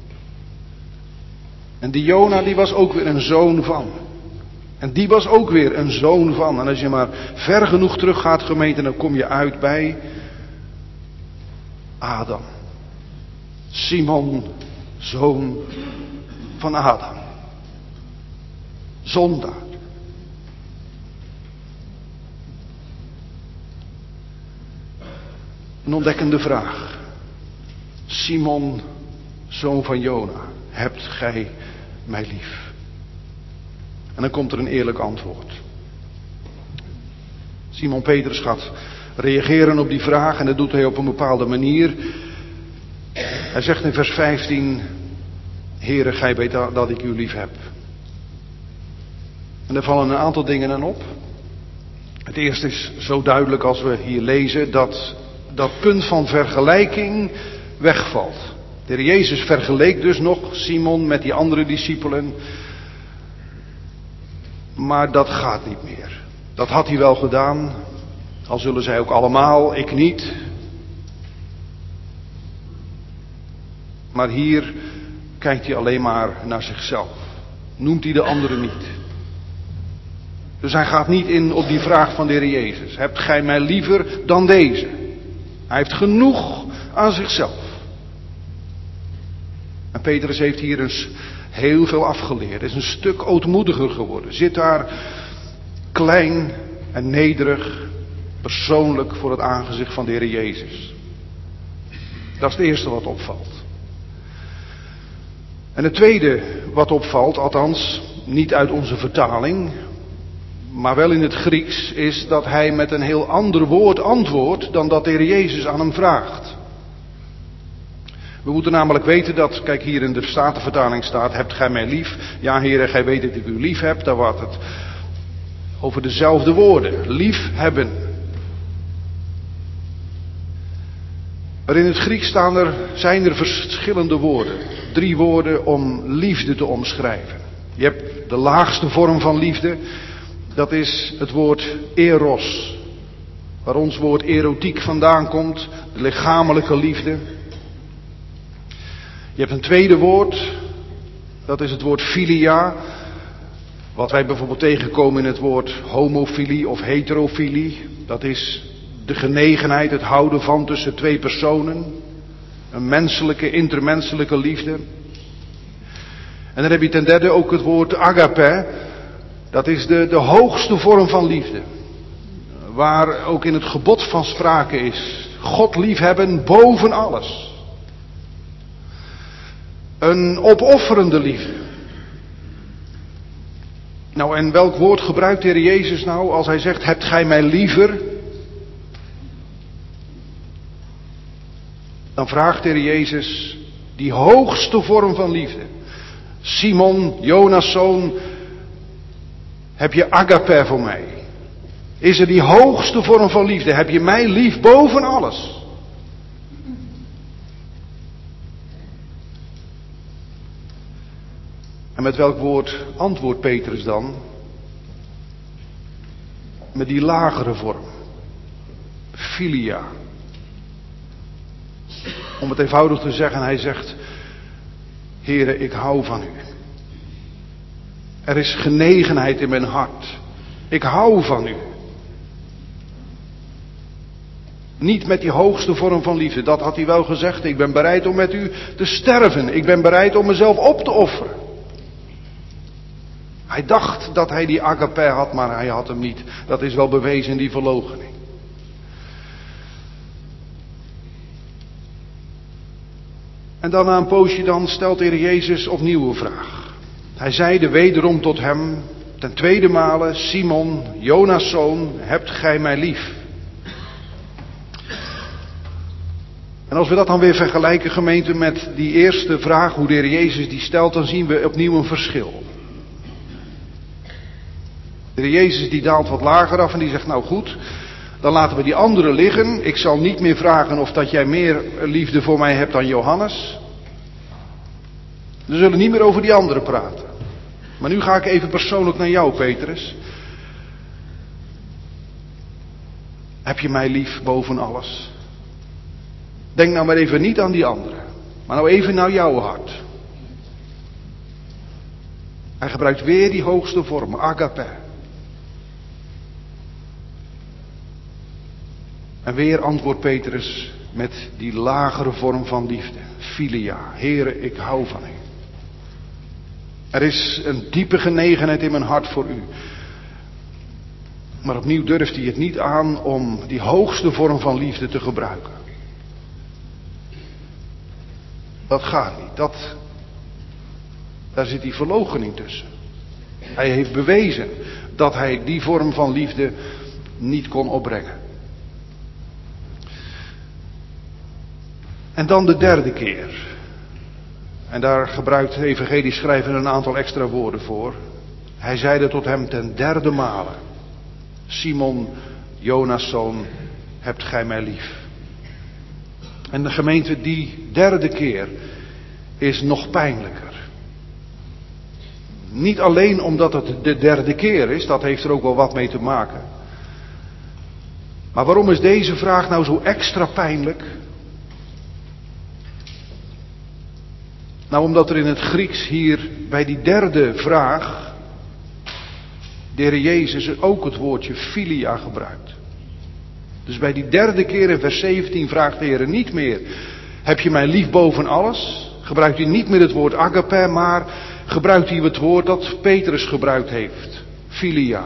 B: En die Jona, die was ook weer een zoon van. En die was ook weer een zoon van. En als je maar ver genoeg terug gaat, gemeente, dan kom je uit bij Adam. Simon, zoon van Adam. Zondaar. Een ontdekkende vraag. Simon, zoon van Jona, hebt gij mij lief? En dan komt er een eerlijk antwoord. Simon Petrus gaat reageren op die vraag en dat doet hij op een bepaalde manier. Hij zegt in vers vijftien, Heere, gij weet dat ik u lief heb. En er vallen een aantal dingen aan op. Het eerste is zo duidelijk als we hier lezen dat dat punt van vergelijking wegvalt. De Heer Jezus vergeleek dus nog Simon met die andere discipelen. Maar dat gaat niet meer. Dat had hij wel gedaan. Al zullen zij ook allemaal, ik niet. Maar hier kijkt hij alleen maar naar zichzelf. Noemt hij de anderen niet. Dus hij gaat niet in op die vraag van de Heer Jezus. Hebt gij mij liever dan deze? Hij heeft genoeg aan zichzelf. En Petrus heeft hier eens heel veel afgeleerd. Is een stuk ootmoediger geworden. Zit daar klein en nederig, persoonlijk voor het aangezicht van de Heer Jezus. Dat is het eerste wat opvalt. En het tweede wat opvalt, althans niet uit onze vertaling, maar wel in het Grieks, is dat hij met een heel ander woord antwoordt dan dat de Heer Jezus aan hem vraagt. We moeten namelijk weten dat, kijk hier in de Statenvertaling staat, hebt gij mij lief? Ja, Heere, gij weet dat ik u lief heb. Daar wordt het over dezelfde woorden, lief hebben. Maar in het Grieks staan er, zijn er verschillende woorden. Drie woorden om liefde te omschrijven. Je hebt de laagste vorm van liefde. Dat is het woord eros. Waar ons woord erotiek vandaan komt. De lichamelijke liefde. Je hebt een tweede woord. Dat is het woord philia. Wat wij bijvoorbeeld tegenkomen in het woord homofilie of heterofilie. Dat is de genegenheid, het houden van tussen twee personen. Een menselijke, intermenselijke liefde. En dan heb je ten derde ook het woord agape. Dat is de, de hoogste vorm van liefde. Waar ook in het gebod van sprake is. God liefhebben boven alles. Een opofferende liefde. Nou, en welk woord gebruikt de Heer Jezus nou als hij zegt, hebt gij mij liever? Dan vraagt de Heer Jezus die hoogste vorm van liefde. Simon, Jonas' zoon, heb je agape voor mij? Is er die hoogste vorm van liefde? Heb je mij lief boven alles? En met welk woord antwoordt Petrus dan? Met die lagere vorm. Philia. Om het eenvoudig te zeggen, hij zegt, Heere, ik hou van u. Er is genegenheid in mijn hart. Ik hou van u. Niet met die hoogste vorm van liefde. Dat had hij wel gezegd. Ik ben bereid om met u te sterven. Ik ben bereid om mezelf op te offeren. Hij dacht dat hij die agape had, maar hij had hem niet. Dat is wel bewezen in die verloochening. En dan na een poosje dan stelt de Heer Jezus opnieuw een vraag. Hij zeide wederom tot hem, ten tweede male, Simon, Jonas' zoon, hebt gij mij lief? En als we dat dan weer vergelijken, gemeente, met die eerste vraag, hoe de Heer Jezus die stelt, dan zien we opnieuw een verschil. De Heer Jezus die daalt wat lager af en die zegt, nou goed, dan laten we die anderen liggen. Ik zal niet meer vragen of dat jij meer liefde voor mij hebt dan Johannes. We zullen niet meer over die anderen praten. Maar nu ga ik even persoonlijk naar jou, Petrus. Heb je mij lief boven alles? Denk nou maar even niet aan die anderen. Maar nou even naar jouw hart. Hij gebruikt weer die hoogste vorm, agape. En weer antwoordt Petrus met die lagere vorm van liefde. Philia, Heere, ik hou van u. Er is een diepe genegenheid in mijn hart voor u. Maar opnieuw durft hij het niet aan om die hoogste vorm van liefde te gebruiken. Dat gaat niet. Dat, daar zit die verloochening tussen. Hij heeft bewezen dat hij die vorm van liefde niet kon opbrengen. En dan de derde keer. En daar gebruikt de evangelieschrijver een aantal extra woorden voor. Hij zeide tot hem ten derde male: Simon, Jonas' zoon, hebt gij mij lief? En de gemeente, die derde keer is nog pijnlijker. Niet alleen omdat het de derde keer is, dat heeft er ook wel wat mee te maken. Maar waarom is deze vraag nou zo extra pijnlijk? Nou, omdat er in het Grieks hier bij die derde vraag de Heer Jezus ook het woordje philia gebruikt. Dus bij die derde keer in vers zeventien vraagt de Heer niet meer: heb je mij lief boven alles? Gebruikt hij niet meer het woord agape, maar gebruikt hij het woord dat Petrus gebruikt heeft: philia.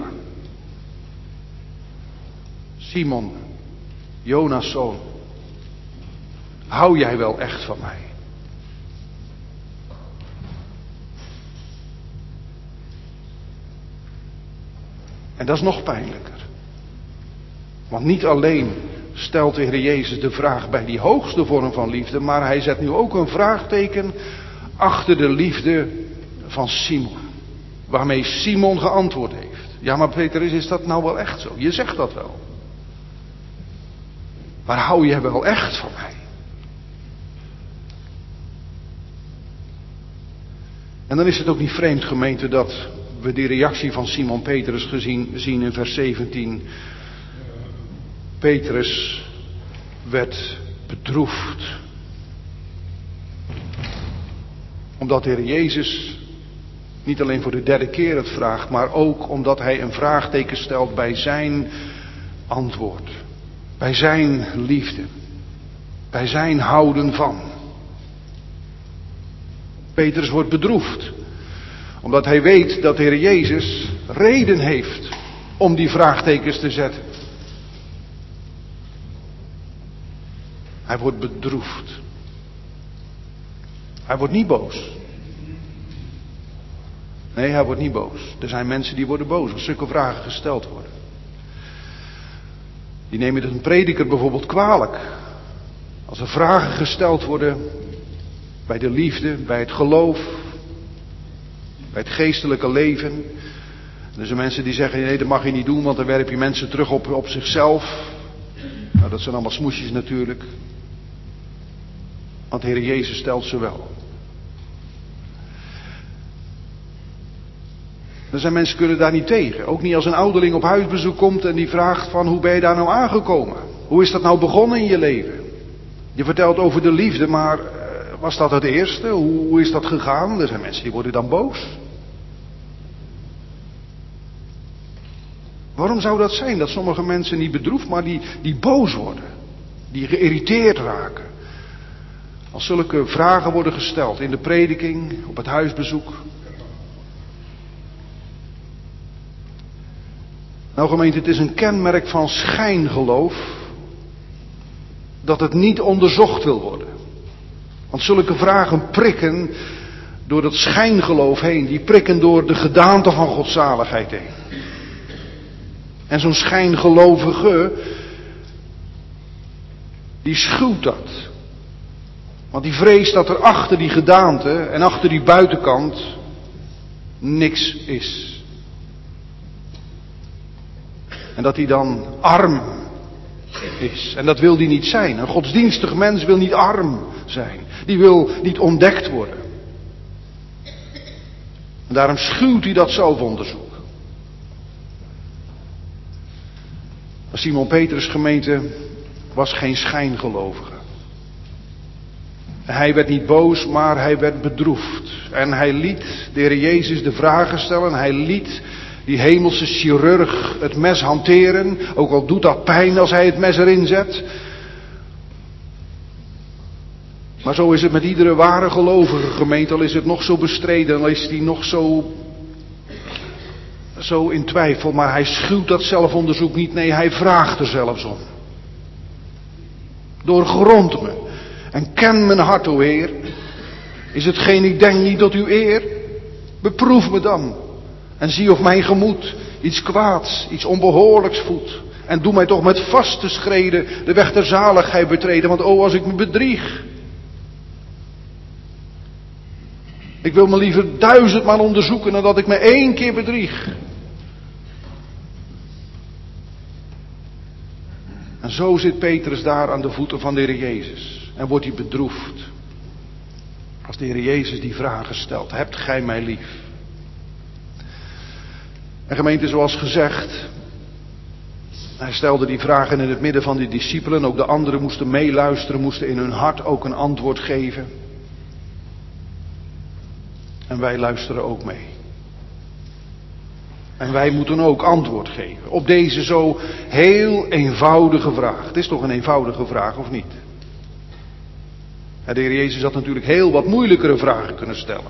B: Simon, Jonas' zoon, hou jij wel echt van mij? En dat is nog pijnlijker. Want niet alleen stelt de Heer Jezus de vraag bij die hoogste vorm van liefde, maar hij zet nu ook een vraagteken achter de liefde van Simon. Waarmee Simon geantwoord heeft. Ja, maar Petrus, is dat nou wel echt zo? Je zegt dat wel. Maar hou je wel echt van mij? En dan is het ook niet vreemd, gemeente, dat we die reactie van Simon Petrus gezien, zien in vers zeventien. Petrus werd bedroefd. Omdat de Heer Jezus niet alleen voor de derde keer het vraagt, maar ook omdat hij een vraagteken stelt bij zijn antwoord. Bij zijn liefde. Bij zijn houden van. Petrus wordt bedroefd. Omdat hij weet dat de Heer Jezus reden heeft om die vraagtekens te zetten. Hij wordt bedroefd. Hij wordt niet boos. Nee, hij wordt niet boos. Er zijn mensen die worden boos als zulke vragen gesteld worden. Die nemen het een prediker bijvoorbeeld kwalijk. Als er vragen gesteld worden bij de liefde, bij het geloof, bij het geestelijke leven. En er zijn mensen die zeggen: nee, dat mag je niet doen, want dan werp je mensen terug op, op zichzelf. Nou, dat zijn allemaal smoesjes natuurlijk. Want de Heer Jezus stelt ze wel. Er zijn mensen die kunnen daar niet tegen. Ook niet als een ouderling op huisbezoek komt en die vraagt van: hoe ben je daar nou aangekomen? Hoe is dat nou begonnen in je leven? Je vertelt over de liefde, maar was dat het eerste? Hoe is dat gegaan? Er zijn mensen die worden dan boos. Waarom zou dat zijn? Dat sommige mensen niet bedroefd, maar die, die boos worden. Die geïrriteerd raken. Als zulke vragen worden gesteld in de prediking, op het huisbezoek. Nou gemeente, het is een kenmerk van schijngeloof dat het niet onderzocht wil worden. Want zulke vragen prikken door dat schijngeloof heen. Die prikken door de gedaante van godzaligheid heen. En zo'n schijngelovige, die schuwt dat. Want die vreest dat er achter die gedaante en achter die buitenkant niks is. En dat hij dan arm is. En dat wil hij niet zijn. Een godsdienstig mens wil niet arm zijn. Die wil niet ontdekt worden. En daarom schuwt hij dat zelfonderzoek. Simon Petrus, gemeente, was geen schijngelovige. Hij werd niet boos, maar hij werd bedroefd. En hij liet de Heer Jezus de vragen stellen. Hij liet die hemelse chirurg het mes hanteren. Ook al doet dat pijn als hij het mes erin zet. Maar zo is het met iedere ware gelovige, gemeente. Al is het nog zo bestreden, al is hij nog zo, zo in twijfel. Maar hij schuwt dat zelfonderzoek niet. Nee, hij vraagt er zelfs om. Doorgrond me. En ken mijn hart, o Heer. Is hetgeen ik denk niet tot uw eer? Beproef me dan. En zie of mijn gemoed iets kwaads, iets onbehoorlijks voedt. En doe mij toch met vaste schreden de weg der zaligheid betreden. Want o, als ik me bedrieg. Ik wil me liever duizendmaal onderzoeken dan dat ik me één keer bedrieg. En zo zit Petrus daar aan de voeten van de Heer Jezus. En wordt hij bedroefd. Als de Heer Jezus die vragen stelt. Hebt gij mij lief? En gemeente, zoals gezegd. Hij stelde die vragen in het midden van die discipelen. Ook de anderen moesten meeluisteren. Moesten in hun hart ook een antwoord geven. En wij luisteren ook mee. En wij moeten ook antwoord geven op deze zo heel eenvoudige vraag. Het is toch een eenvoudige vraag, of niet? De Heer Jezus had natuurlijk heel wat moeilijkere vragen kunnen stellen.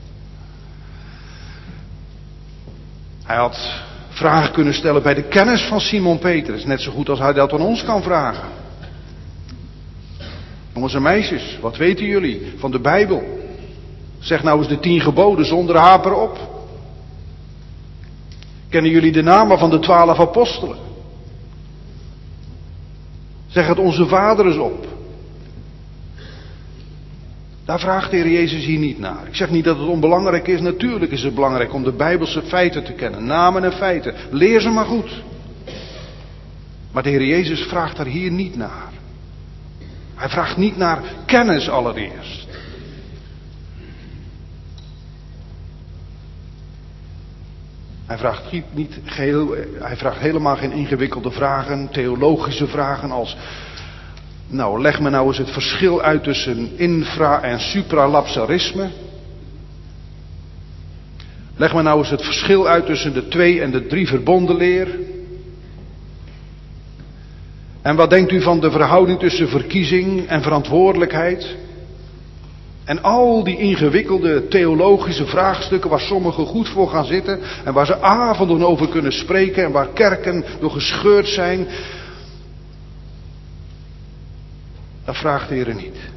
B: Hij had vragen kunnen stellen bij de kennis van Simon Petrus. Net zo goed als hij dat aan ons kan vragen. Jongens en meisjes, wat weten jullie van de Bijbel? Zeg nou eens de tien geboden zonder haper op. Kennen jullie de namen van de twaalf apostelen? Zeg het onze Vader eens op. Daar vraagt de Heer Jezus hier niet naar. Ik zeg niet dat het onbelangrijk is. Natuurlijk is het belangrijk om de Bijbelse feiten te kennen. Namen en feiten. Leer ze maar goed. Maar de Heer Jezus vraagt daar hier niet naar. Hij vraagt niet naar kennis allereerst. Hij vraagt, niet geheel, hij vraagt helemaal geen ingewikkelde vragen, theologische vragen als... Nou, leg me nou eens het verschil uit tussen infra- en supralapsarisme. Leg me nou eens het verschil uit tussen de twee en de drie verbonden leer. En wat denkt u van de verhouding tussen verkiezing en verantwoordelijkheid? En al die ingewikkelde theologische vraagstukken waar sommigen goed voor gaan zitten. En waar ze avonden over kunnen spreken. En waar kerken door gescheurd zijn. Dat vraagt de Heer niet.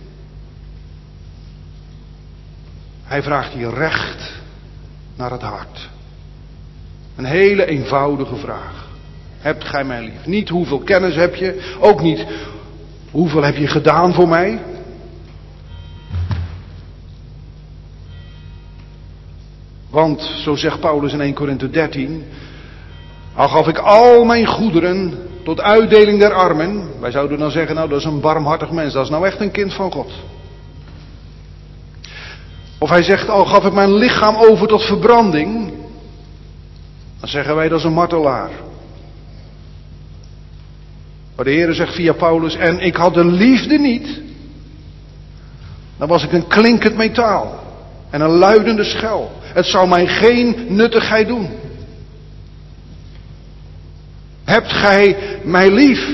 B: Hij vraagt hier recht naar het hart. Een hele eenvoudige vraag. Hebt gij mij lief? Niet hoeveel kennis heb je. Ook niet hoeveel heb je gedaan voor mij. Want, zo zegt Paulus in eerste Korinthe dertien, al gaf ik al mijn goederen tot uitdeling der armen. Wij zouden dan zeggen, nou dat is een barmhartig mens, dat is nou echt een kind van God. Of hij zegt, al gaf ik mijn lichaam over tot verbranding. Dan zeggen wij, dat is een martelaar. Maar de Heer zegt via Paulus, en ik had de liefde niet. Dan was ik een klinkend metaal. En een luidende schel. Het zou mij geen nuttigheid doen. Hebt gij mij lief?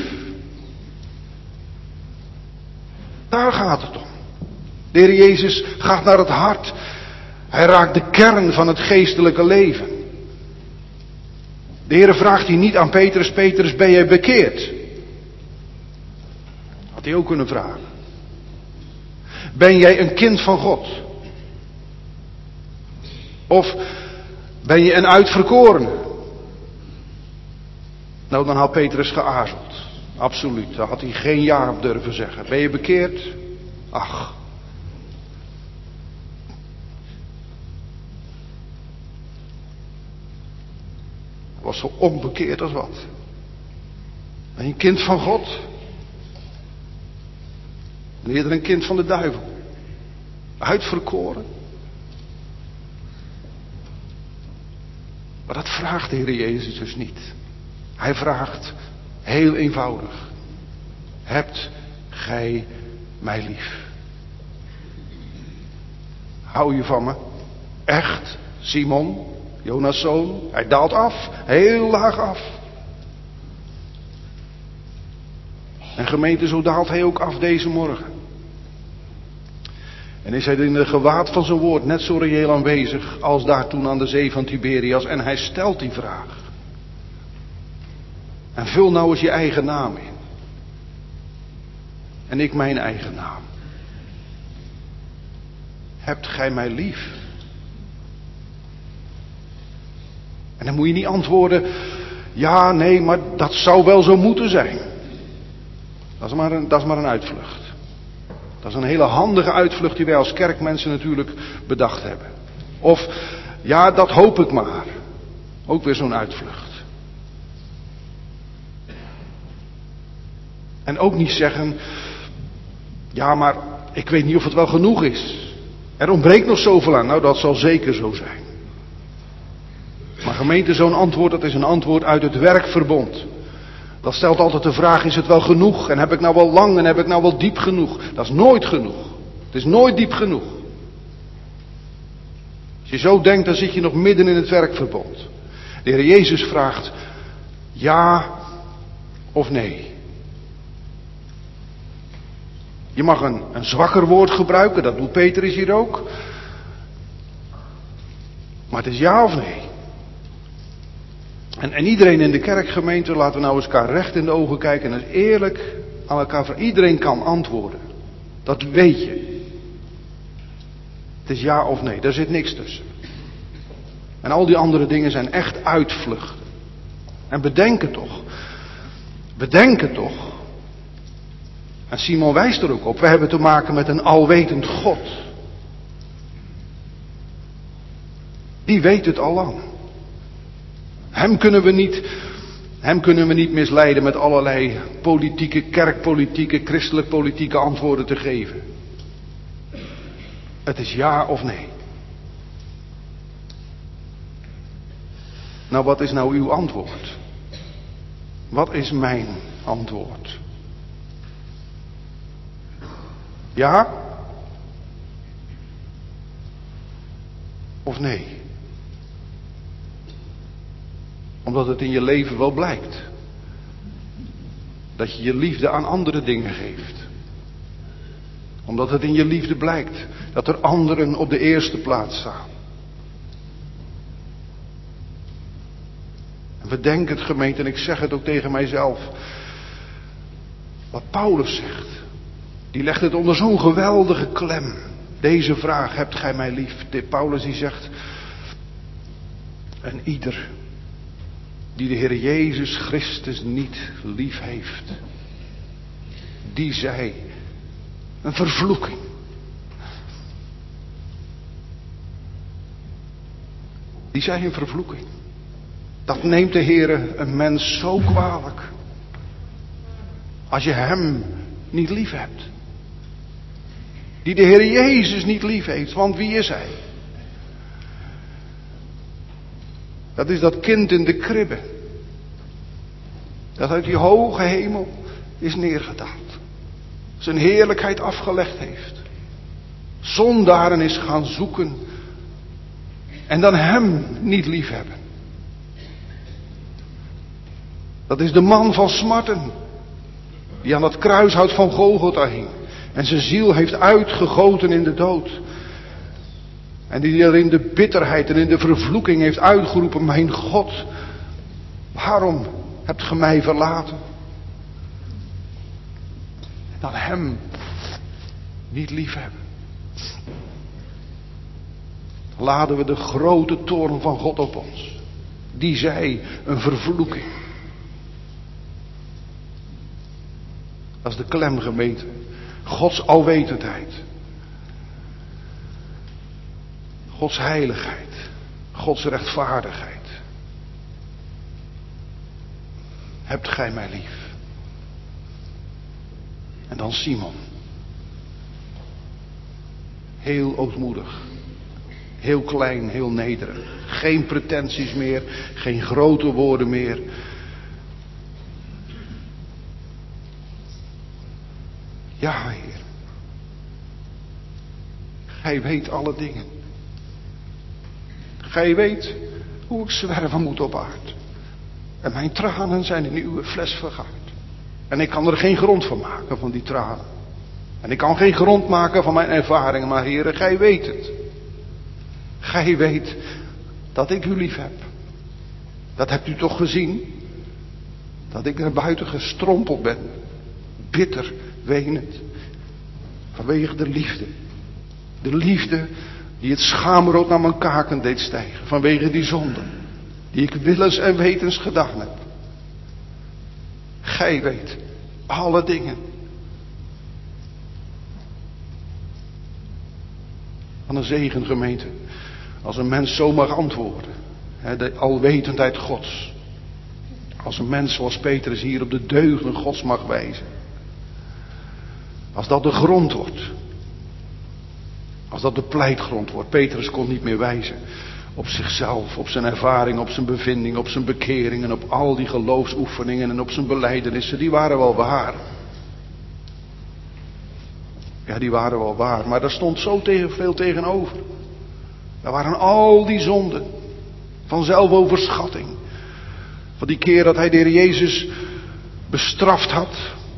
B: Daar gaat het om. De Heer Jezus gaat naar het hart. Hij raakt de kern van het geestelijke leven. De Heer vraagt hier niet aan Petrus, Petrus, ben jij bekeerd? Had hij ook kunnen vragen. Ben jij een kind van God? Of ben je een uitverkorene? Nou, dan had Petrus geaarzeld. Absoluut, daar had hij geen ja op durven zeggen. Ben je bekeerd? Ach. Hij was zo onbekeerd als wat. Ben je een kind van God? En eerder een kind van de duivel. Uitverkoren. Maar dat vraagt de Heer Jezus dus niet. Hij vraagt heel eenvoudig. Hebt gij mij lief? Hou je van me? Echt, Simon, Jonas' zoon? Hij daalt af, heel laag af. En gemeente, zo daalt hij ook af deze morgen. En is hij in de gewaad van zijn woord net zo reëel aanwezig als daar toen aan de zee van Tiberias. En hij stelt die vraag. En vul nou eens je eigen naam in. En ik mijn eigen naam. hebt gij mij lief? En dan moet je niet antwoorden, ja, nee, maar dat zou wel zo moeten zijn. Dat is maar een, dat is maar een uitvlucht. Dat is een hele handige uitvlucht die wij als kerkmensen natuurlijk bedacht hebben. Of, ja, dat hoop ik maar. Ook weer zo'n uitvlucht. En ook niet zeggen, ja, maar ik weet niet of het wel genoeg is. Er ontbreekt nog zoveel aan. Nou, dat zal zeker zo zijn. Maar gemeente, zo'n antwoord, dat is een antwoord uit het werkverbond. Dat stelt altijd de vraag, is het wel genoeg? En heb ik nou wel lang en heb ik nou wel diep genoeg? Dat is nooit genoeg. Het is nooit diep genoeg. Als je zo denkt, dan zit je nog midden in het werkverbond. De Heer Jezus vraagt, ja of nee? Je mag een, een zwakker woord gebruiken, dat doet Petrus hier ook. Maar het is ja of nee? En, en iedereen in de kerkgemeente, laten we nou eens elkaar recht in de ogen kijken en eens eerlijk aan elkaar vragen. Iedereen kan antwoorden. Dat weet je. Het is ja of nee, daar zit niks tussen. En al die andere dingen zijn echt uitvluchten. En bedenk het toch. Bedenk het toch. En Simon wijst er ook op. We hebben te maken met een alwetend God. Die weet het al lang. Hem kunnen we niet, hem kunnen we niet misleiden met allerlei politieke, kerkpolitieke, christelijk politieke antwoorden te geven. Het is ja of nee. Nou, wat is nou uw antwoord? Wat is mijn antwoord? Ja? Of nee? Omdat het in je leven wel blijkt. Dat je je liefde aan andere dingen geeft. Omdat het in je liefde blijkt dat er anderen op de eerste plaats staan. En we denken het, gemeente, en ik zeg het ook tegen mijzelf. Wat Paulus zegt. Die legt het onder zo'n geweldige klem. Deze vraag, hebt gij mij lief? Paulus die zegt. En ieder die de Heer Jezus Christus niet lief heeft. Die zij een vervloeking. Die zij een vervloeking. Dat neemt de Heer een mens zo kwalijk. Als je hem niet lief hebt. Die de Heer Jezus niet lief heeft. Want wie is hij? Dat is dat kind in de kribbe. Dat uit die hoge hemel is neergedaald. Zijn heerlijkheid afgelegd heeft. Zondaren is gaan zoeken. En dan hem niet lief hebben. Dat is de man van smarten. Die aan dat kruishout van Golgotha hing. En zijn ziel heeft uitgegoten in de dood. En die er in de bitterheid en in de vervloeking heeft uitgeroepen. Mijn God, waarom hebt ge mij verlaten? En dan hem niet lief hebben. Laden we de grote toorn van God op ons. Die zij een vervloeking. Dat is de klem, gemeente. Gods alwetendheid. Gods heiligheid. Gods rechtvaardigheid. Hebt gij mij lief? En dan Simon. Heel ootmoedig. Heel klein, heel nederig. Geen pretenties meer. Geen grote woorden meer. Ja, Heer. Gij weet alle dingen. Gij weet hoe ik zwerven moet op aard. En mijn tranen zijn in uw fles vergaard. En ik kan er geen grond van maken van die tranen. En ik kan geen grond maken van mijn ervaringen. Maar Heer, gij weet het. Gij weet dat ik u lief heb. Dat hebt u toch gezien? Dat ik er buiten gestrompeld ben. Bitter, wenend. Vanwege de liefde. De liefde die het schaamrood naar mijn kaken deed stijgen. Vanwege die zonde. Die ik willens en wetens gedaan heb. Gij weet alle dingen. Van een zegen, gemeente. Als een mens zo mag antwoorden. De alwetendheid Gods. Als een mens zoals Petrus hier op de deugden Gods mag wijzen. Als dat de grond wordt. Als dat de pleitgrond wordt. Petrus kon niet meer wijzen op zichzelf, op zijn ervaring, op zijn bevinding, op zijn bekering en op al die geloofsoefeningen en op zijn belijdenissen. Die waren wel waar. Ja, die waren wel waar. Maar daar stond zo tegen, veel tegenover. Daar waren al die zonden van zelfoverschatting. Van die keer dat hij de Heer Jezus bestraft had.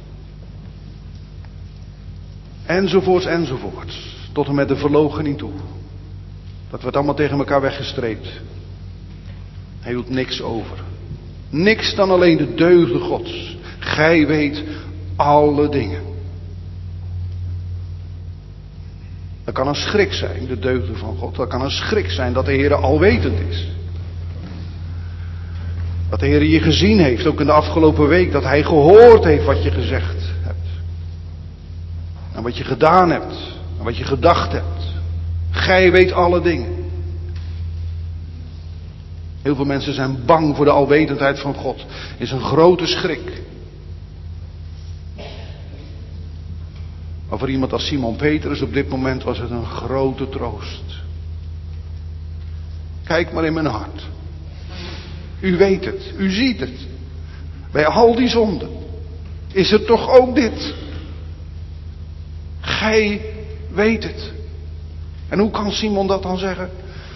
B: Enzovoorts, enzovoorts. Tot en met de verloochening toe. Dat werd allemaal tegen elkaar weggestreept. Hij hield niks over. Niks dan alleen de deugden Gods. Gij weet alle dingen. Dat kan een schrik zijn, de deugden van God. Dat kan een schrik zijn dat de Heer alwetend is. Dat de Heer je gezien heeft, ook in de afgelopen week. Dat Hij gehoord heeft wat je gezegd hebt. En wat je gedaan hebt. En wat je gedacht hebt. Gij weet alle dingen. Heel veel mensen zijn bang voor de alwetendheid van God. Het is een grote schrik. Maar voor iemand als Simon Petrus op dit moment was het een grote troost. Kijk maar in mijn hart. U weet het, u ziet het. Bij al die zonden is het toch ook dit. Gij weet het. En hoe kan Simon dat dan zeggen?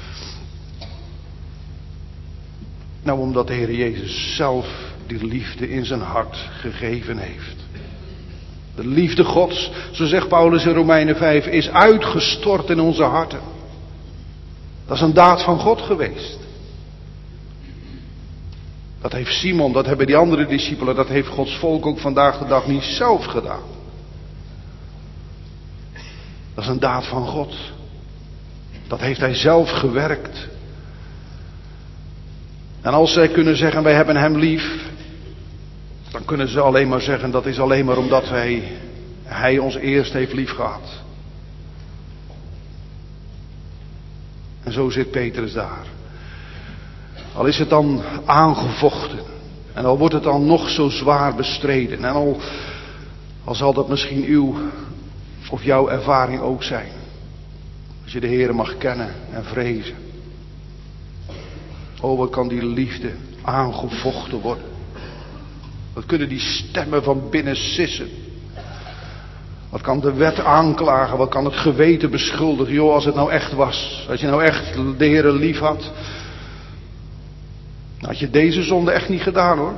B: Nou, omdat de Heer Jezus zelf die liefde in zijn hart gegeven heeft. De liefde Gods, zo zegt Paulus in Romeinen vijf, is uitgestort in onze harten. Dat is een daad van God geweest. Dat heeft Simon, dat hebben die andere discipelen, dat heeft Gods volk ook vandaag de dag niet zelf gedaan. Dat is een daad van God. Dat heeft Hij zelf gewerkt. En als zij kunnen zeggen, wij hebben Hem lief, dan kunnen ze alleen maar zeggen, dat is alleen maar omdat wij, Hij ons eerst heeft lief gehad. En zo zit Petrus daar. Al is het dan aangevochten. En al wordt het dan nog zo zwaar bestreden. En al, al zal dat misschien uw of jouw ervaring ook zijn. Als je de Heere mag kennen en vrezen. Oh, wat kan die liefde aangevochten worden. Wat kunnen die stemmen van binnen sissen. Wat kan de wet aanklagen, wat kan het geweten beschuldigen. Joh, als het nou echt was. Als je nou echt de Heere lief had. Dan had je deze zonde echt niet gedaan, hoor.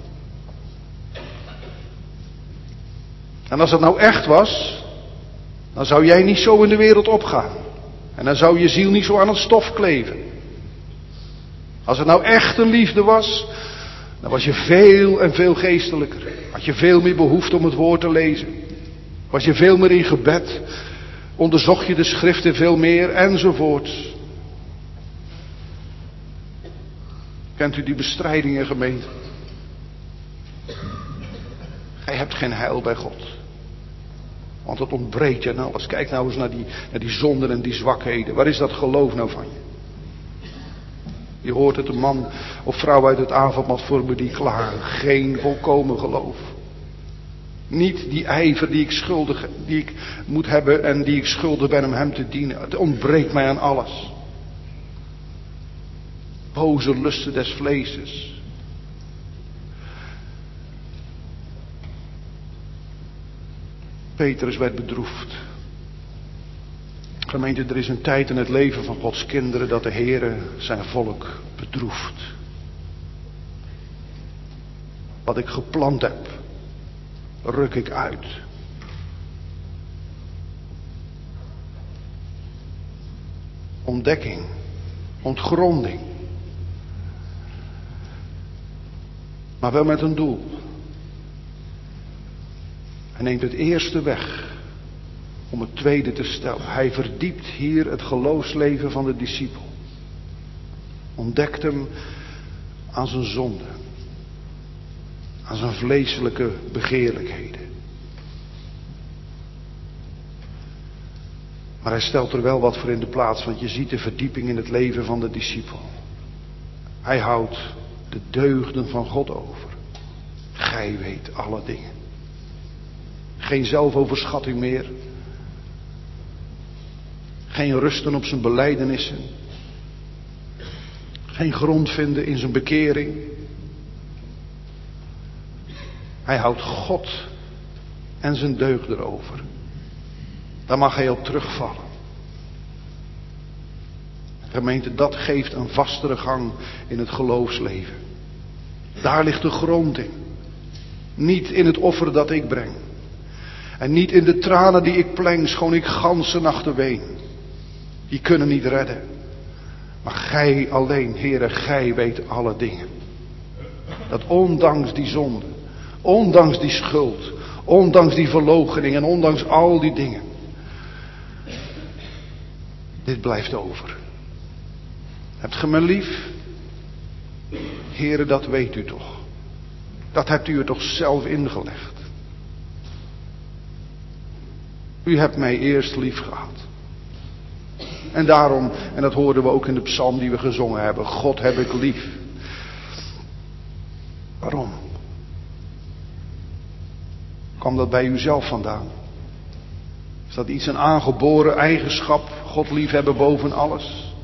B: En als het nou echt was, dan zou jij niet zo in de wereld opgaan. En dan zou je ziel niet zo aan het stof kleven. Als het nou echt een liefde was, dan was je veel en veel geestelijker. Had je veel meer behoefte om het woord te lezen. Was je veel meer in gebed. Onderzocht je de schriften veel meer, enzovoort. Kent u die bestrijdingen, gemeente? Gij hebt geen heil bij God. Want het ontbreekt je aan alles. Kijk nou eens naar die, naar die zonden en die zwakheden. Waar is dat geloof nou van je? Je hoort het, een man of vrouw uit het avondmaal die klagen. Geen volkomen geloof. Niet die ijver die ik schuldig, die ik moet hebben en die ik schuldig ben om Hem te dienen. Het ontbreekt mij aan alles. Boze lusten des vleeses. Petrus werd bedroefd. Gemeente, er is een tijd in het leven van Gods kinderen dat de Heere zijn volk bedroeft. Wat ik geplant heb, ruk ik uit. Ontdekking, ontgronding. Maar wel met een doel. Hij neemt het eerste weg. om het tweede te stellen. Hij verdiept hier het geloofsleven van de discipel. Ontdekt hem aan zijn zonde. Aan zijn vleeselijke begeerlijkheden. Maar hij stelt er wel wat voor in de plaats, want je ziet de verdieping in het leven van de discipel. Hij houdt de deugden van God over. Gij weet alle dingen. Geen zelfoverschatting meer. Geen rusten op zijn belijdenissen. Geen grond vinden in zijn bekering. Hij houdt God en zijn deugden over. Daar mag hij op terugvallen. Gemeente, dat geeft een vastere gang in het geloofsleven. Daar ligt de grond in. Niet in het offer dat ik breng. En niet in de tranen die ik pleng, schoon ik ganse nachten ween. Die kunnen niet redden. Maar gij alleen, Heere, gij weet alle dingen. Dat ondanks die zonde, ondanks die schuld, ondanks die verloochening en ondanks al die dingen. Dit blijft over. Hebt ge me lief? Heere, dat weet u toch. Dat hebt u er toch zelf ingelegd. U hebt mij eerst lief gehad. En daarom, en dat hoorden we ook in de psalm die we gezongen hebben, God heb ik lief. Waarom? Kwam dat bij u zelf vandaan? Is dat iets, een aangeboren eigenschap, God lief hebben boven alles?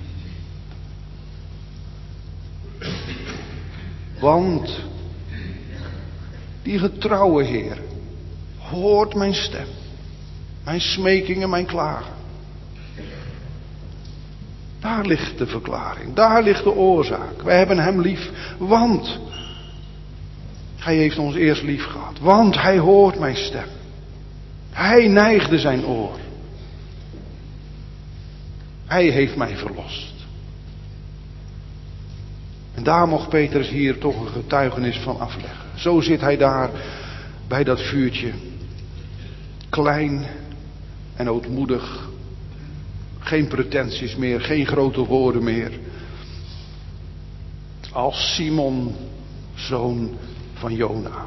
B: Want die getrouwe Heer hoort mijn stem, mijn smekingen, mijn klagen. Daar ligt de verklaring, daar ligt de oorzaak. Wij hebben hem lief, want hij heeft ons eerst lief gehad. Want hij hoort mijn stem. Hij neigde zijn oor. Hij heeft mij verlost. En daar mocht Petrus hier toch een getuigenis van afleggen. Zo zit hij daar bij dat vuurtje. Klein en ootmoedig. Geen pretenties meer, geen grote woorden meer. Als Simon, zoon van Jona.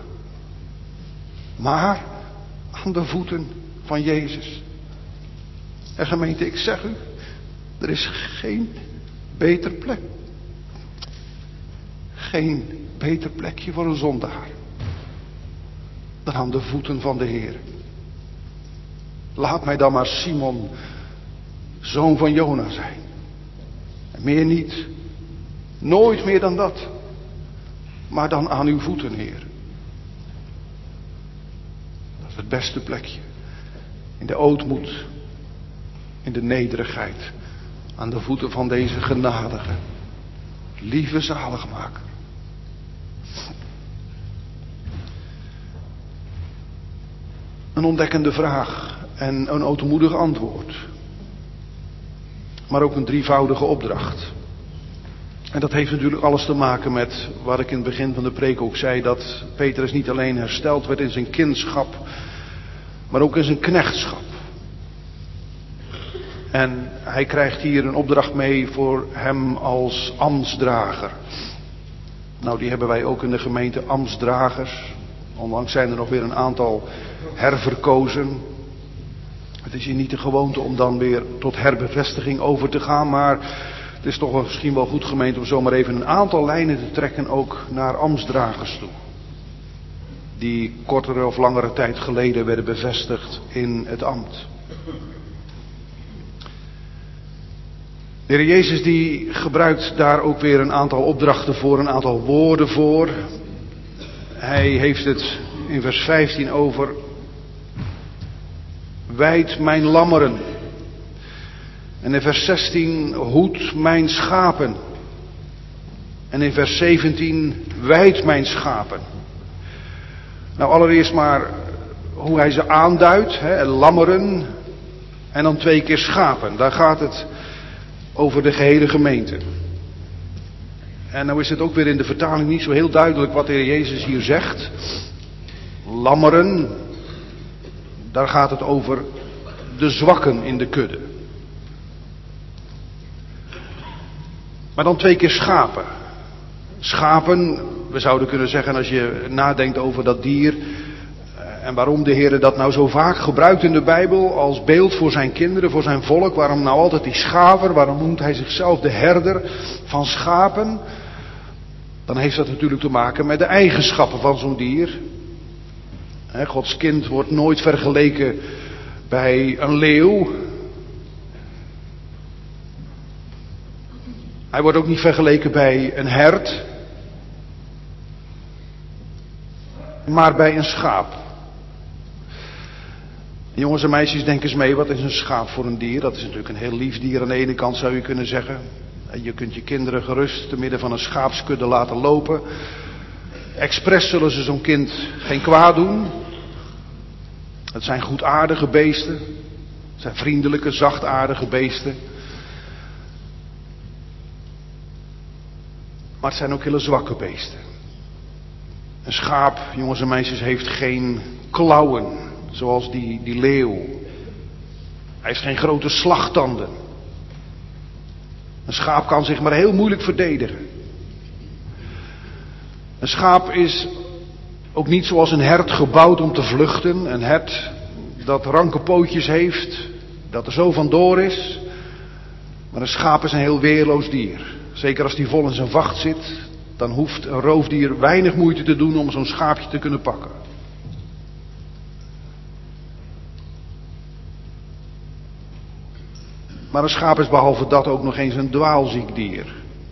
B: Maar aan de voeten van Jezus. En gemeente, ik zeg u, er is geen beter plek. Geen beter plekje voor een zondaar dan aan de voeten van de Heer. Laat mij dan maar Simon, zoon van Jona zijn. En meer niet. Nooit meer dan dat. Maar dan aan uw voeten, Heer. Dat is het beste plekje. In de ootmoed. In de nederigheid. Aan de voeten van deze genadige, lieve zaligmaker. Een ontdekkende vraag en een ootmoedig antwoord. Maar ook een drievoudige opdracht. En dat heeft natuurlijk alles te maken met wat ik in het begin van de preek ook zei. Dat Petrus niet alleen hersteld werd in zijn kindschap. Maar ook in zijn knechtschap. En hij krijgt hier een opdracht mee voor hem als ambtsdrager. Nou, die hebben wij ook in de gemeente, ambtsdragers. Onlangs zijn er nog weer een aantal herverkozen. Het is hier niet de gewoonte om dan weer tot herbevestiging over te gaan. Maar het is toch wel misschien wel goed, gemeente, om zomaar even een aantal lijnen te trekken ook naar ambtsdragers toe. Die kortere of langere tijd geleden werden bevestigd in het ambt. De Heer Jezus die gebruikt daar ook weer een aantal opdrachten voor, een aantal woorden voor. Hij heeft het in vers vijftien over: wijd mijn lammeren. En in vers zestien: hoed mijn schapen. En in vers zeventien: wijd mijn schapen. Nou, allereerst maar hoe hij ze aanduidt, hè, lammeren en dan twee keer schapen. Daar gaat het over de gehele gemeente. En nou is het ook weer in de vertaling niet zo heel duidelijk wat de Heer Jezus hier zegt. Lammeren, daar gaat het over de zwakken in de kudde. Maar dan twee keer schapen. Schapen, we zouden kunnen zeggen als je nadenkt over dat dier en waarom de Heer dat nou zo vaak gebruikt in de Bijbel als beeld voor zijn kinderen, voor zijn volk. Waarom nou altijd die schaper, waarom noemt hij zichzelf de herder van schapen? Dan heeft dat natuurlijk te maken met de eigenschappen van zo'n dier. Gods kind wordt nooit vergeleken bij een leeuw. Hij wordt ook niet vergeleken bij een hert. Maar bij een schaap. Jongens en meisjes, denk eens mee, wat is een schaap voor een dier? Dat is natuurlijk een heel lief dier aan de ene kant, zou je kunnen zeggen. Je kunt je kinderen gerust te midden van een schaapskudde laten lopen. Expres zullen ze zo'n kind geen kwaad doen. Het zijn goedaardige beesten. Het zijn vriendelijke, zachtaardige beesten. Maar het zijn ook hele zwakke beesten. Een schaap, jongens en meisjes, heeft geen klauwen, zoals die, die leeuw. Hij heeft geen grote slagtanden. Een schaap kan zich maar heel moeilijk verdedigen. Een schaap is ook niet zoals een hert gebouwd om te vluchten. Een hert dat ranke pootjes heeft, dat er zo vandoor is. Maar een schaap is een heel weerloos dier. Zeker als die vol in zijn vacht zit, dan hoeft een roofdier weinig moeite te doen om zo'n schaapje te kunnen pakken. Maar een schaap is behalve dat ook nog eens een dwaalziek dier.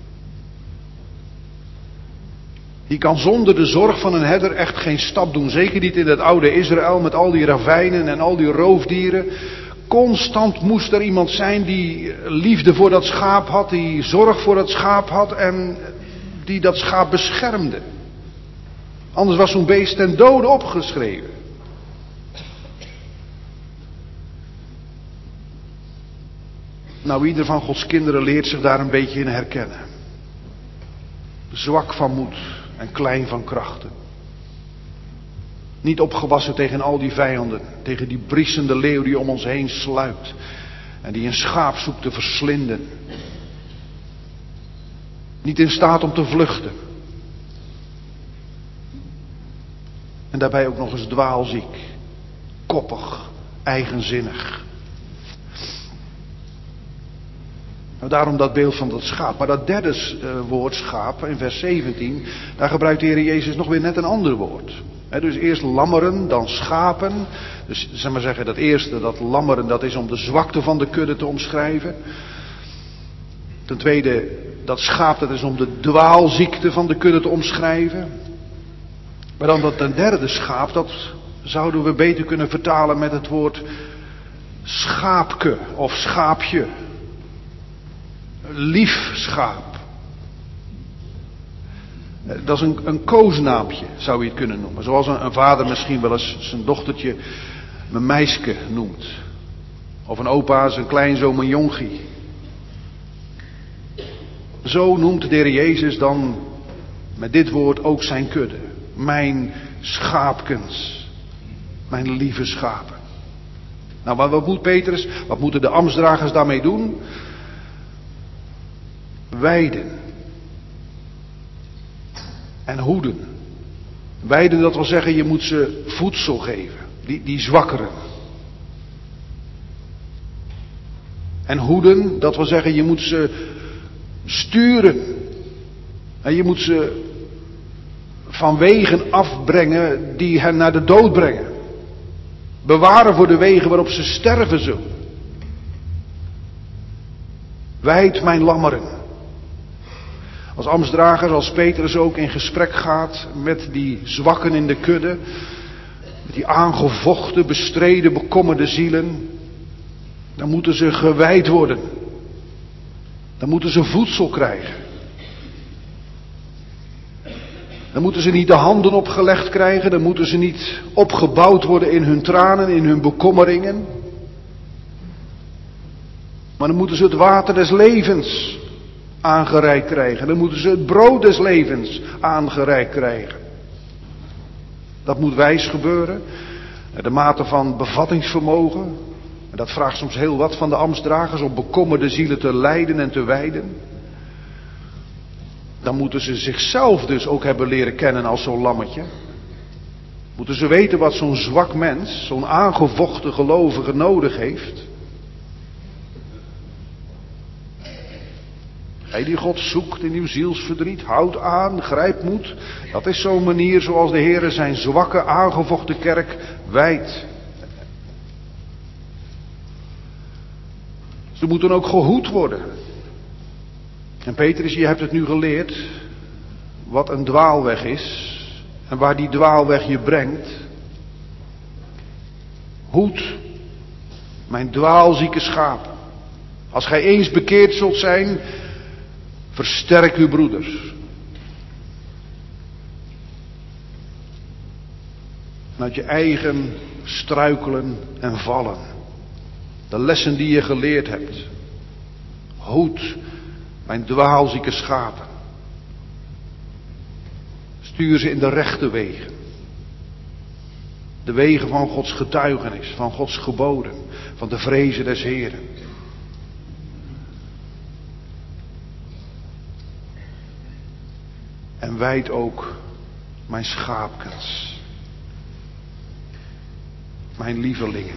B: Die kan zonder de zorg van een herder echt geen stap doen. Zeker niet in het oude Israël met al die ravijnen en al die roofdieren. Constant moest er iemand zijn die liefde voor dat schaap had, die zorg voor dat schaap had en die dat schaap beschermde. Anders was zo'n beest ten dode opgeschreven. Nou, ieder van Gods kinderen leert zich daar een beetje in herkennen. Zwak van moed en klein van krachten. Niet opgewassen tegen al die vijanden, tegen die briesende leeuw die om ons heen sluipt en die een schaap zoekt te verslinden. Niet in staat om te vluchten. En daarbij ook nog eens dwaalziek, koppig, eigenzinnig. Nou, daarom dat beeld van dat schaap. Maar dat derde uh, woord, schaap, in vers zeventien, daar gebruikt de Heer Jezus nog weer net een ander woord. He, dus eerst lammeren, dan schapen. Dus zeg maar zeggen, dat eerste, dat lammeren, dat is om de zwakte van de kudde te omschrijven. Ten tweede, dat schaap, dat is om de dwaalziekte van de kudde te omschrijven. Maar dan dat ten derde schaap, dat zouden we beter kunnen vertalen met het woord schaapke of schaapje. Lief schaap. Dat is een, een koosnaampje, zou je het kunnen noemen. Zoals een, een vader misschien wel eens zijn dochtertje mijn meiske noemt. Of een opa zijn kleinzoon mijn jongie. Zo noemt de Heer Jezus dan met dit woord ook zijn kudde. Mijn schaapkens. Mijn lieve schapen. Nou, wat, wat moet Petrus, wat moeten de ambtsdragers daarmee doen? Weiden. En hoeden. Weiden, dat wil zeggen, je moet ze voedsel geven. Die, die zwakkeren. En hoeden, dat wil zeggen, je moet ze sturen. En je moet ze van wegen afbrengen die hen naar de dood brengen. Bewaren voor de wegen waarop ze sterven zullen. Wijd mijn lammeren. Als ambtsdrager, als Petrus ook in gesprek gaat met die zwakken in de kudde. Met die aangevochten, bestreden, bekommerde zielen. Dan moeten ze gewijd worden. Dan moeten ze voedsel krijgen. Dan moeten ze niet de handen opgelegd krijgen. Dan moeten ze niet opgebouwd worden in hun tranen, in hun bekommeringen. Maar dan moeten ze het water des levens aangereikt krijgen. Dan moeten ze het brood des levens aangereikt krijgen. Dat moet wijs gebeuren. De mate van bevattingsvermogen. En dat vraagt soms heel wat van de ambtsdragers om bekommerde zielen te leiden en te wijden. Dan moeten ze zichzelf dus ook hebben leren kennen als zo'n lammetje. Moeten ze weten wat zo'n zwak mens, zo'n aangevochten gelovige nodig heeft. Hij die God zoekt in uw zielsverdriet, houd aan, grijp moed. Dat is zo'n manier zoals de Heer zijn zwakke, aangevochten kerk wijdt. Ze moeten ook gehoed worden. En Petrus, je hebt het nu geleerd, wat een dwaalweg is en waar die dwaalweg je brengt. Hoed mijn dwaalzieke schaap. Als gij eens bekeerd zult zijn, versterk uw broeders. En uit je eigen struikelen en vallen. De lessen die je geleerd hebt. Hoed mijn dwaalzieke schapen. Stuur ze in de rechte wegen. De wegen van Gods getuigenis, van Gods geboden, van de vrezen des Heren. En wijd ook mijn schaapkens. Mijn lievelingen.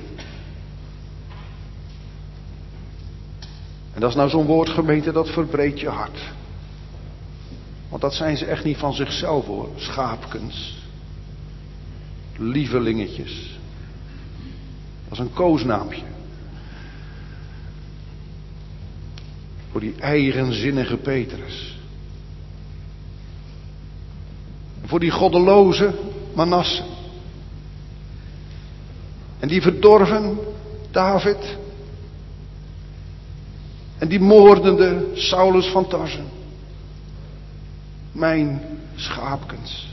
B: En dat is nou zo'n woord, gemeente, dat verbreedt je hart. Want dat zijn ze echt niet van zichzelf hoor, schaapkens. Lievelingetjes. Dat is een koosnaampje. Voor die eigenzinnige Petrus. Voor die goddeloze Manasse. En die verdorven David. En die moordende Saulus van Tarsen. Mijn schaapkens.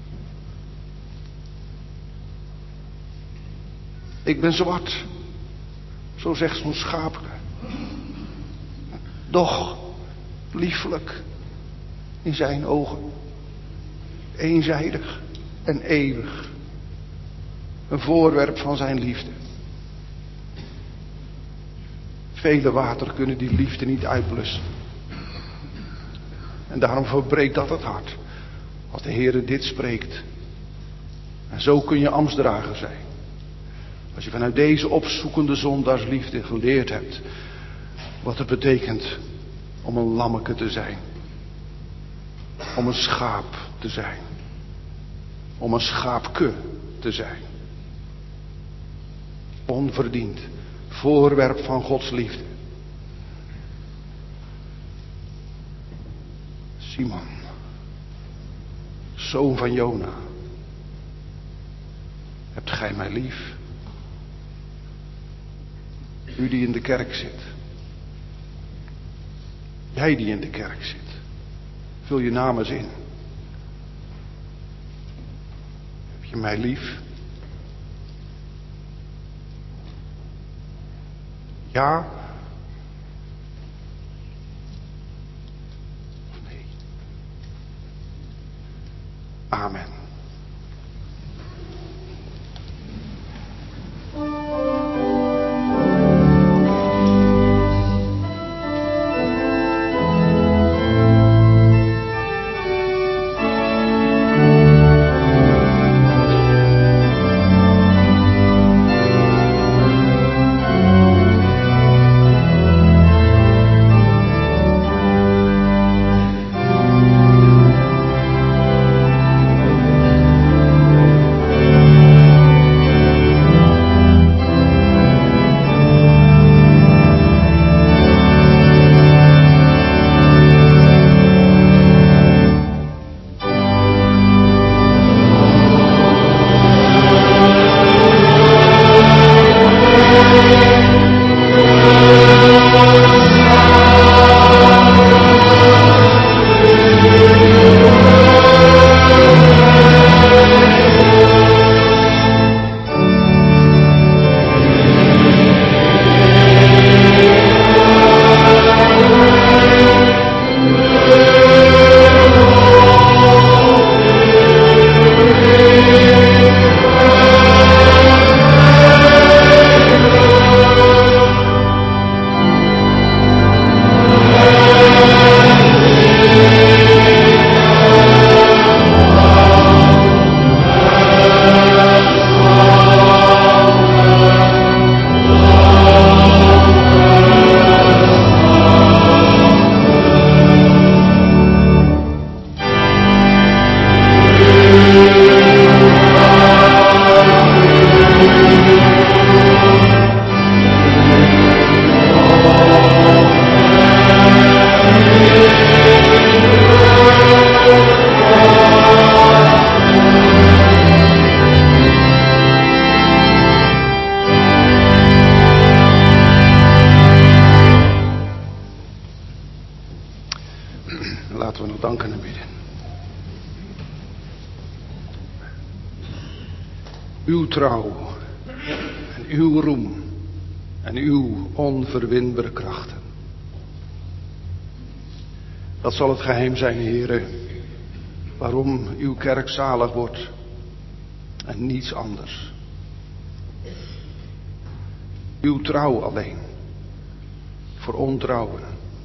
B: Ik ben zwart. Zo zegt zo'n schaapke. Doch lieflijk in zijn ogen. Eenzijdig en eeuwig. Een voorwerp van zijn liefde. Vele wateren kunnen die liefde niet uitblussen. En daarom verbreekt dat het hart. Als de Heere dit spreekt. En zo kun je ambtsdrager zijn. Als je vanuit deze opzoekende zondaarsliefde geleerd hebt. Wat het betekent om een lammeke te zijn. Om een schaap te zijn. Om een schaapke te zijn. Onverdiend. Voorwerp van Gods liefde. Simon. Zoon van Jona. Hebt gij mij lief? U die in de kerk zit. Jij die in de kerk zit. Vul je naam eens in. Heb je mij lief? Ja? Of nee? Amen. uw trouw en uw roem en uw onverwinbare krachten. Dat zal het geheim zijn, Heere, waarom uw kerk zalig wordt en niets anders. Uw trouw alleen, voor ontrouwen.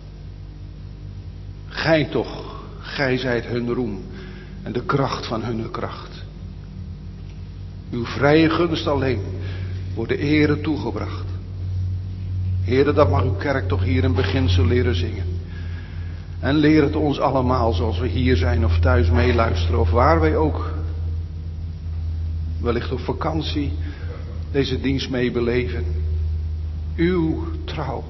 B: Gij toch, gij zijt hun roem en de kracht van hun kracht. Uw vrije gunst alleen wordt de ere toegebracht. Heere, dat mag uw kerk toch hier in beginsel leren zingen. En leer het ons allemaal, zoals we hier zijn of thuis meeluisteren of waar wij ook wellicht op vakantie deze dienst mee beleven. Uw trouw,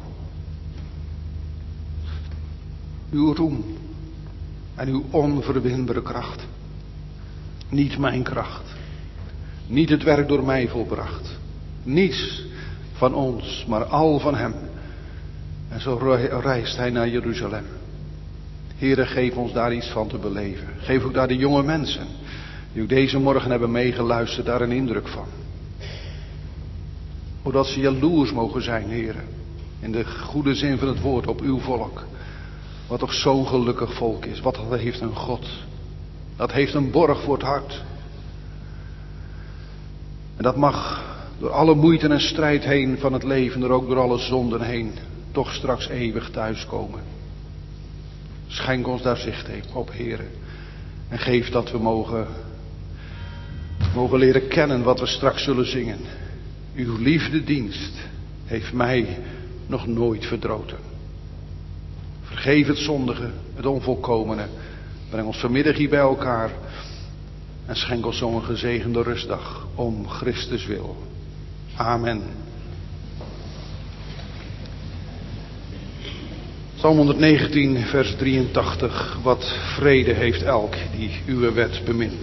B: uw roem en uw onverwinbare kracht. Niet mijn kracht, niet het werk door mij volbracht. Niets van ons, maar al van hem. En zo reist hij naar Jeruzalem. Heere, geef ons daar iets van te beleven. Geef ook daar de jonge mensen, die ook deze morgen hebben meegeluisterd, daar een indruk van. Zodat ze jaloers mogen zijn, Heere, in de goede zin van het woord, op uw volk. Wat toch zo'n gelukkig volk is. Wat dat heeft een God. Dat heeft een borg voor het hart. En dat mag door alle moeite en strijd heen van het leven, er ook door alle zonden heen, toch straks eeuwig thuiskomen. Schenk ons daar zicht op, Heere. En geef dat we mogen, mogen leren kennen wat we straks zullen zingen. Uw liefdedienst heeft mij nog nooit verdroten. Vergeef het zondige, het onvolkomene. Breng ons vanmiddag hier bij elkaar. En schenk ons zo'n gezegende rustdag om Christus wil. Amen. Psalm honderdnegentien, vers drieëntachtig. Wat vrede heeft elk die uw wet bemint.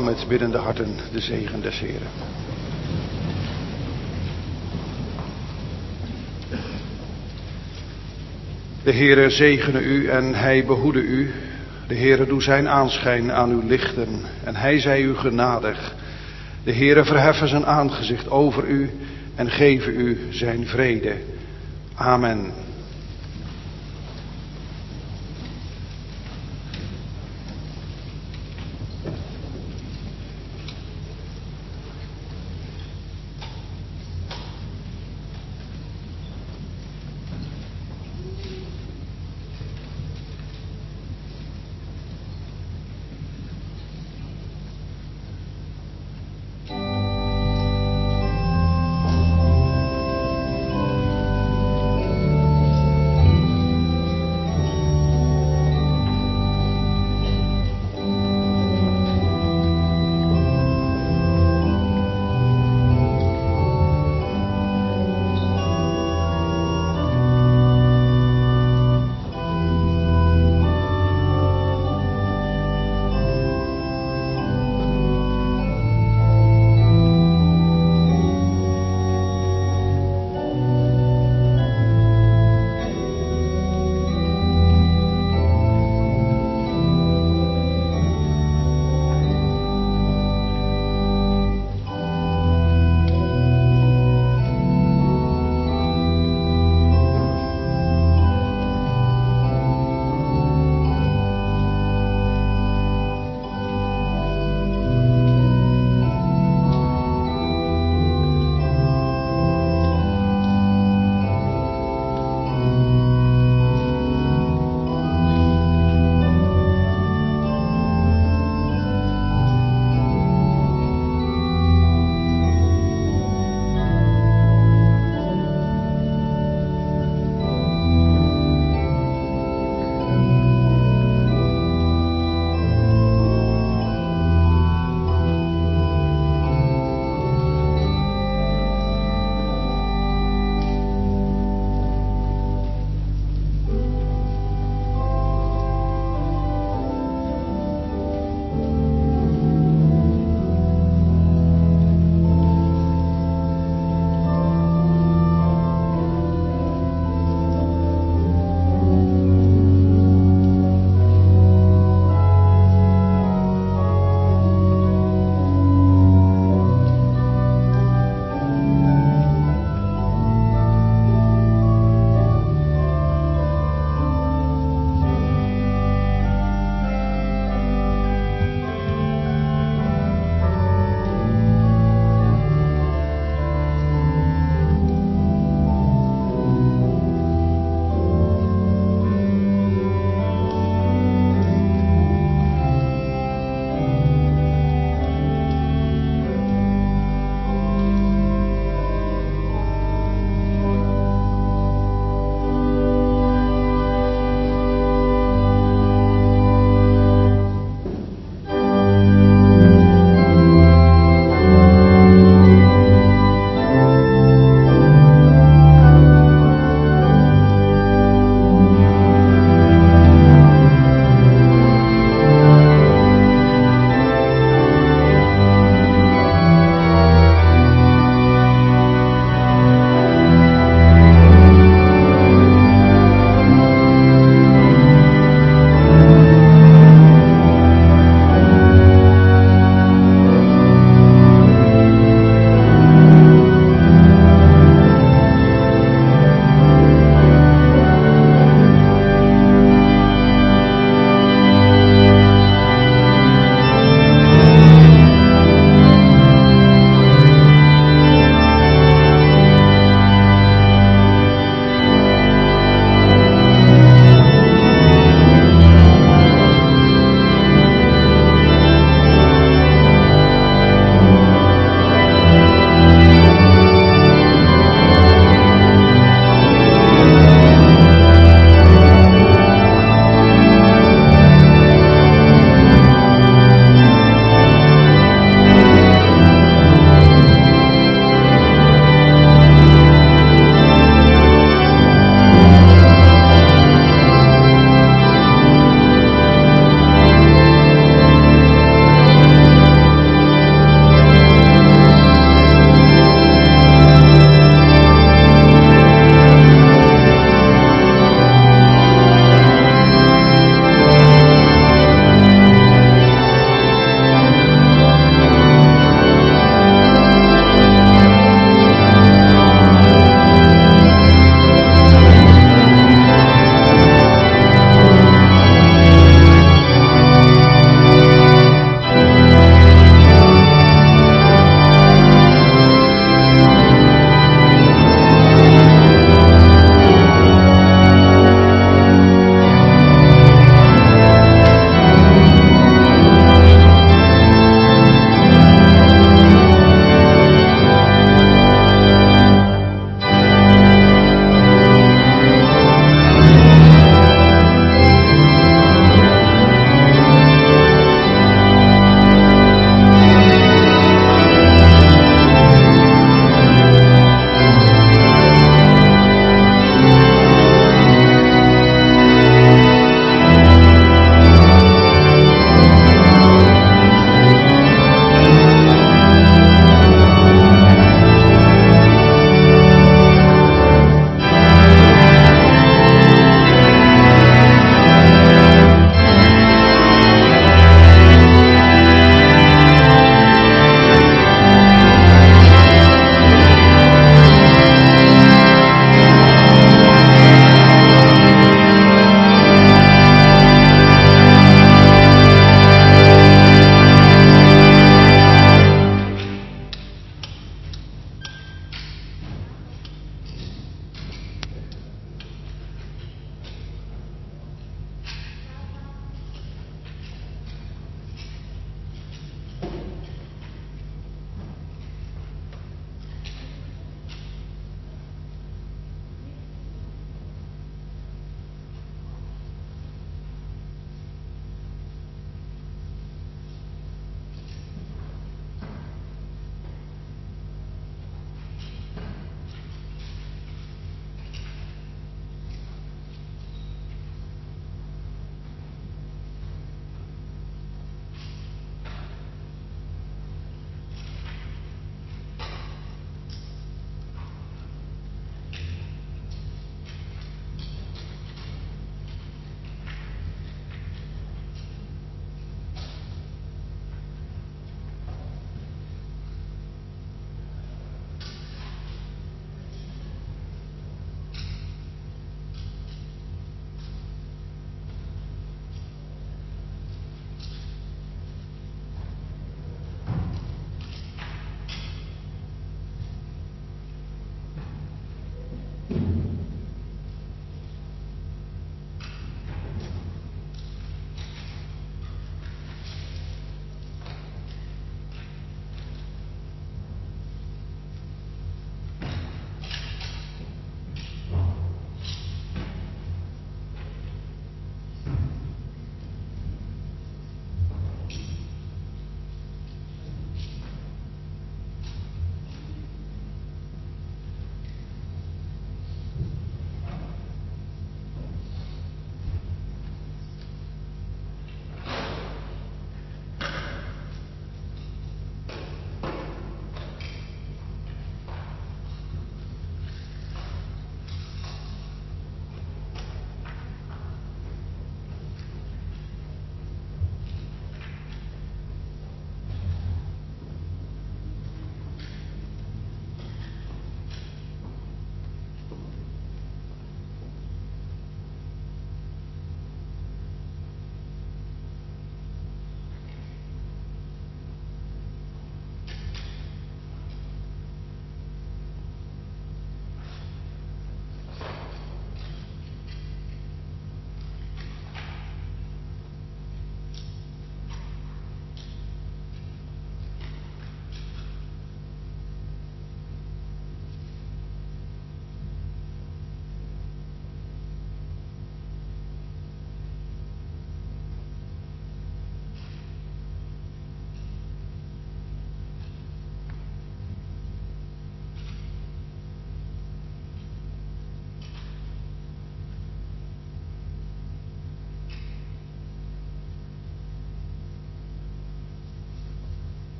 B: ontvang met biddende harten de zegen des Heren. De Heere zegene u en hij behoede u. De Heere doe zijn aanschijn aan u lichten en hij zij u genadig. De Heere verheffen zijn aangezicht over u en geven u zijn vrede. Amen.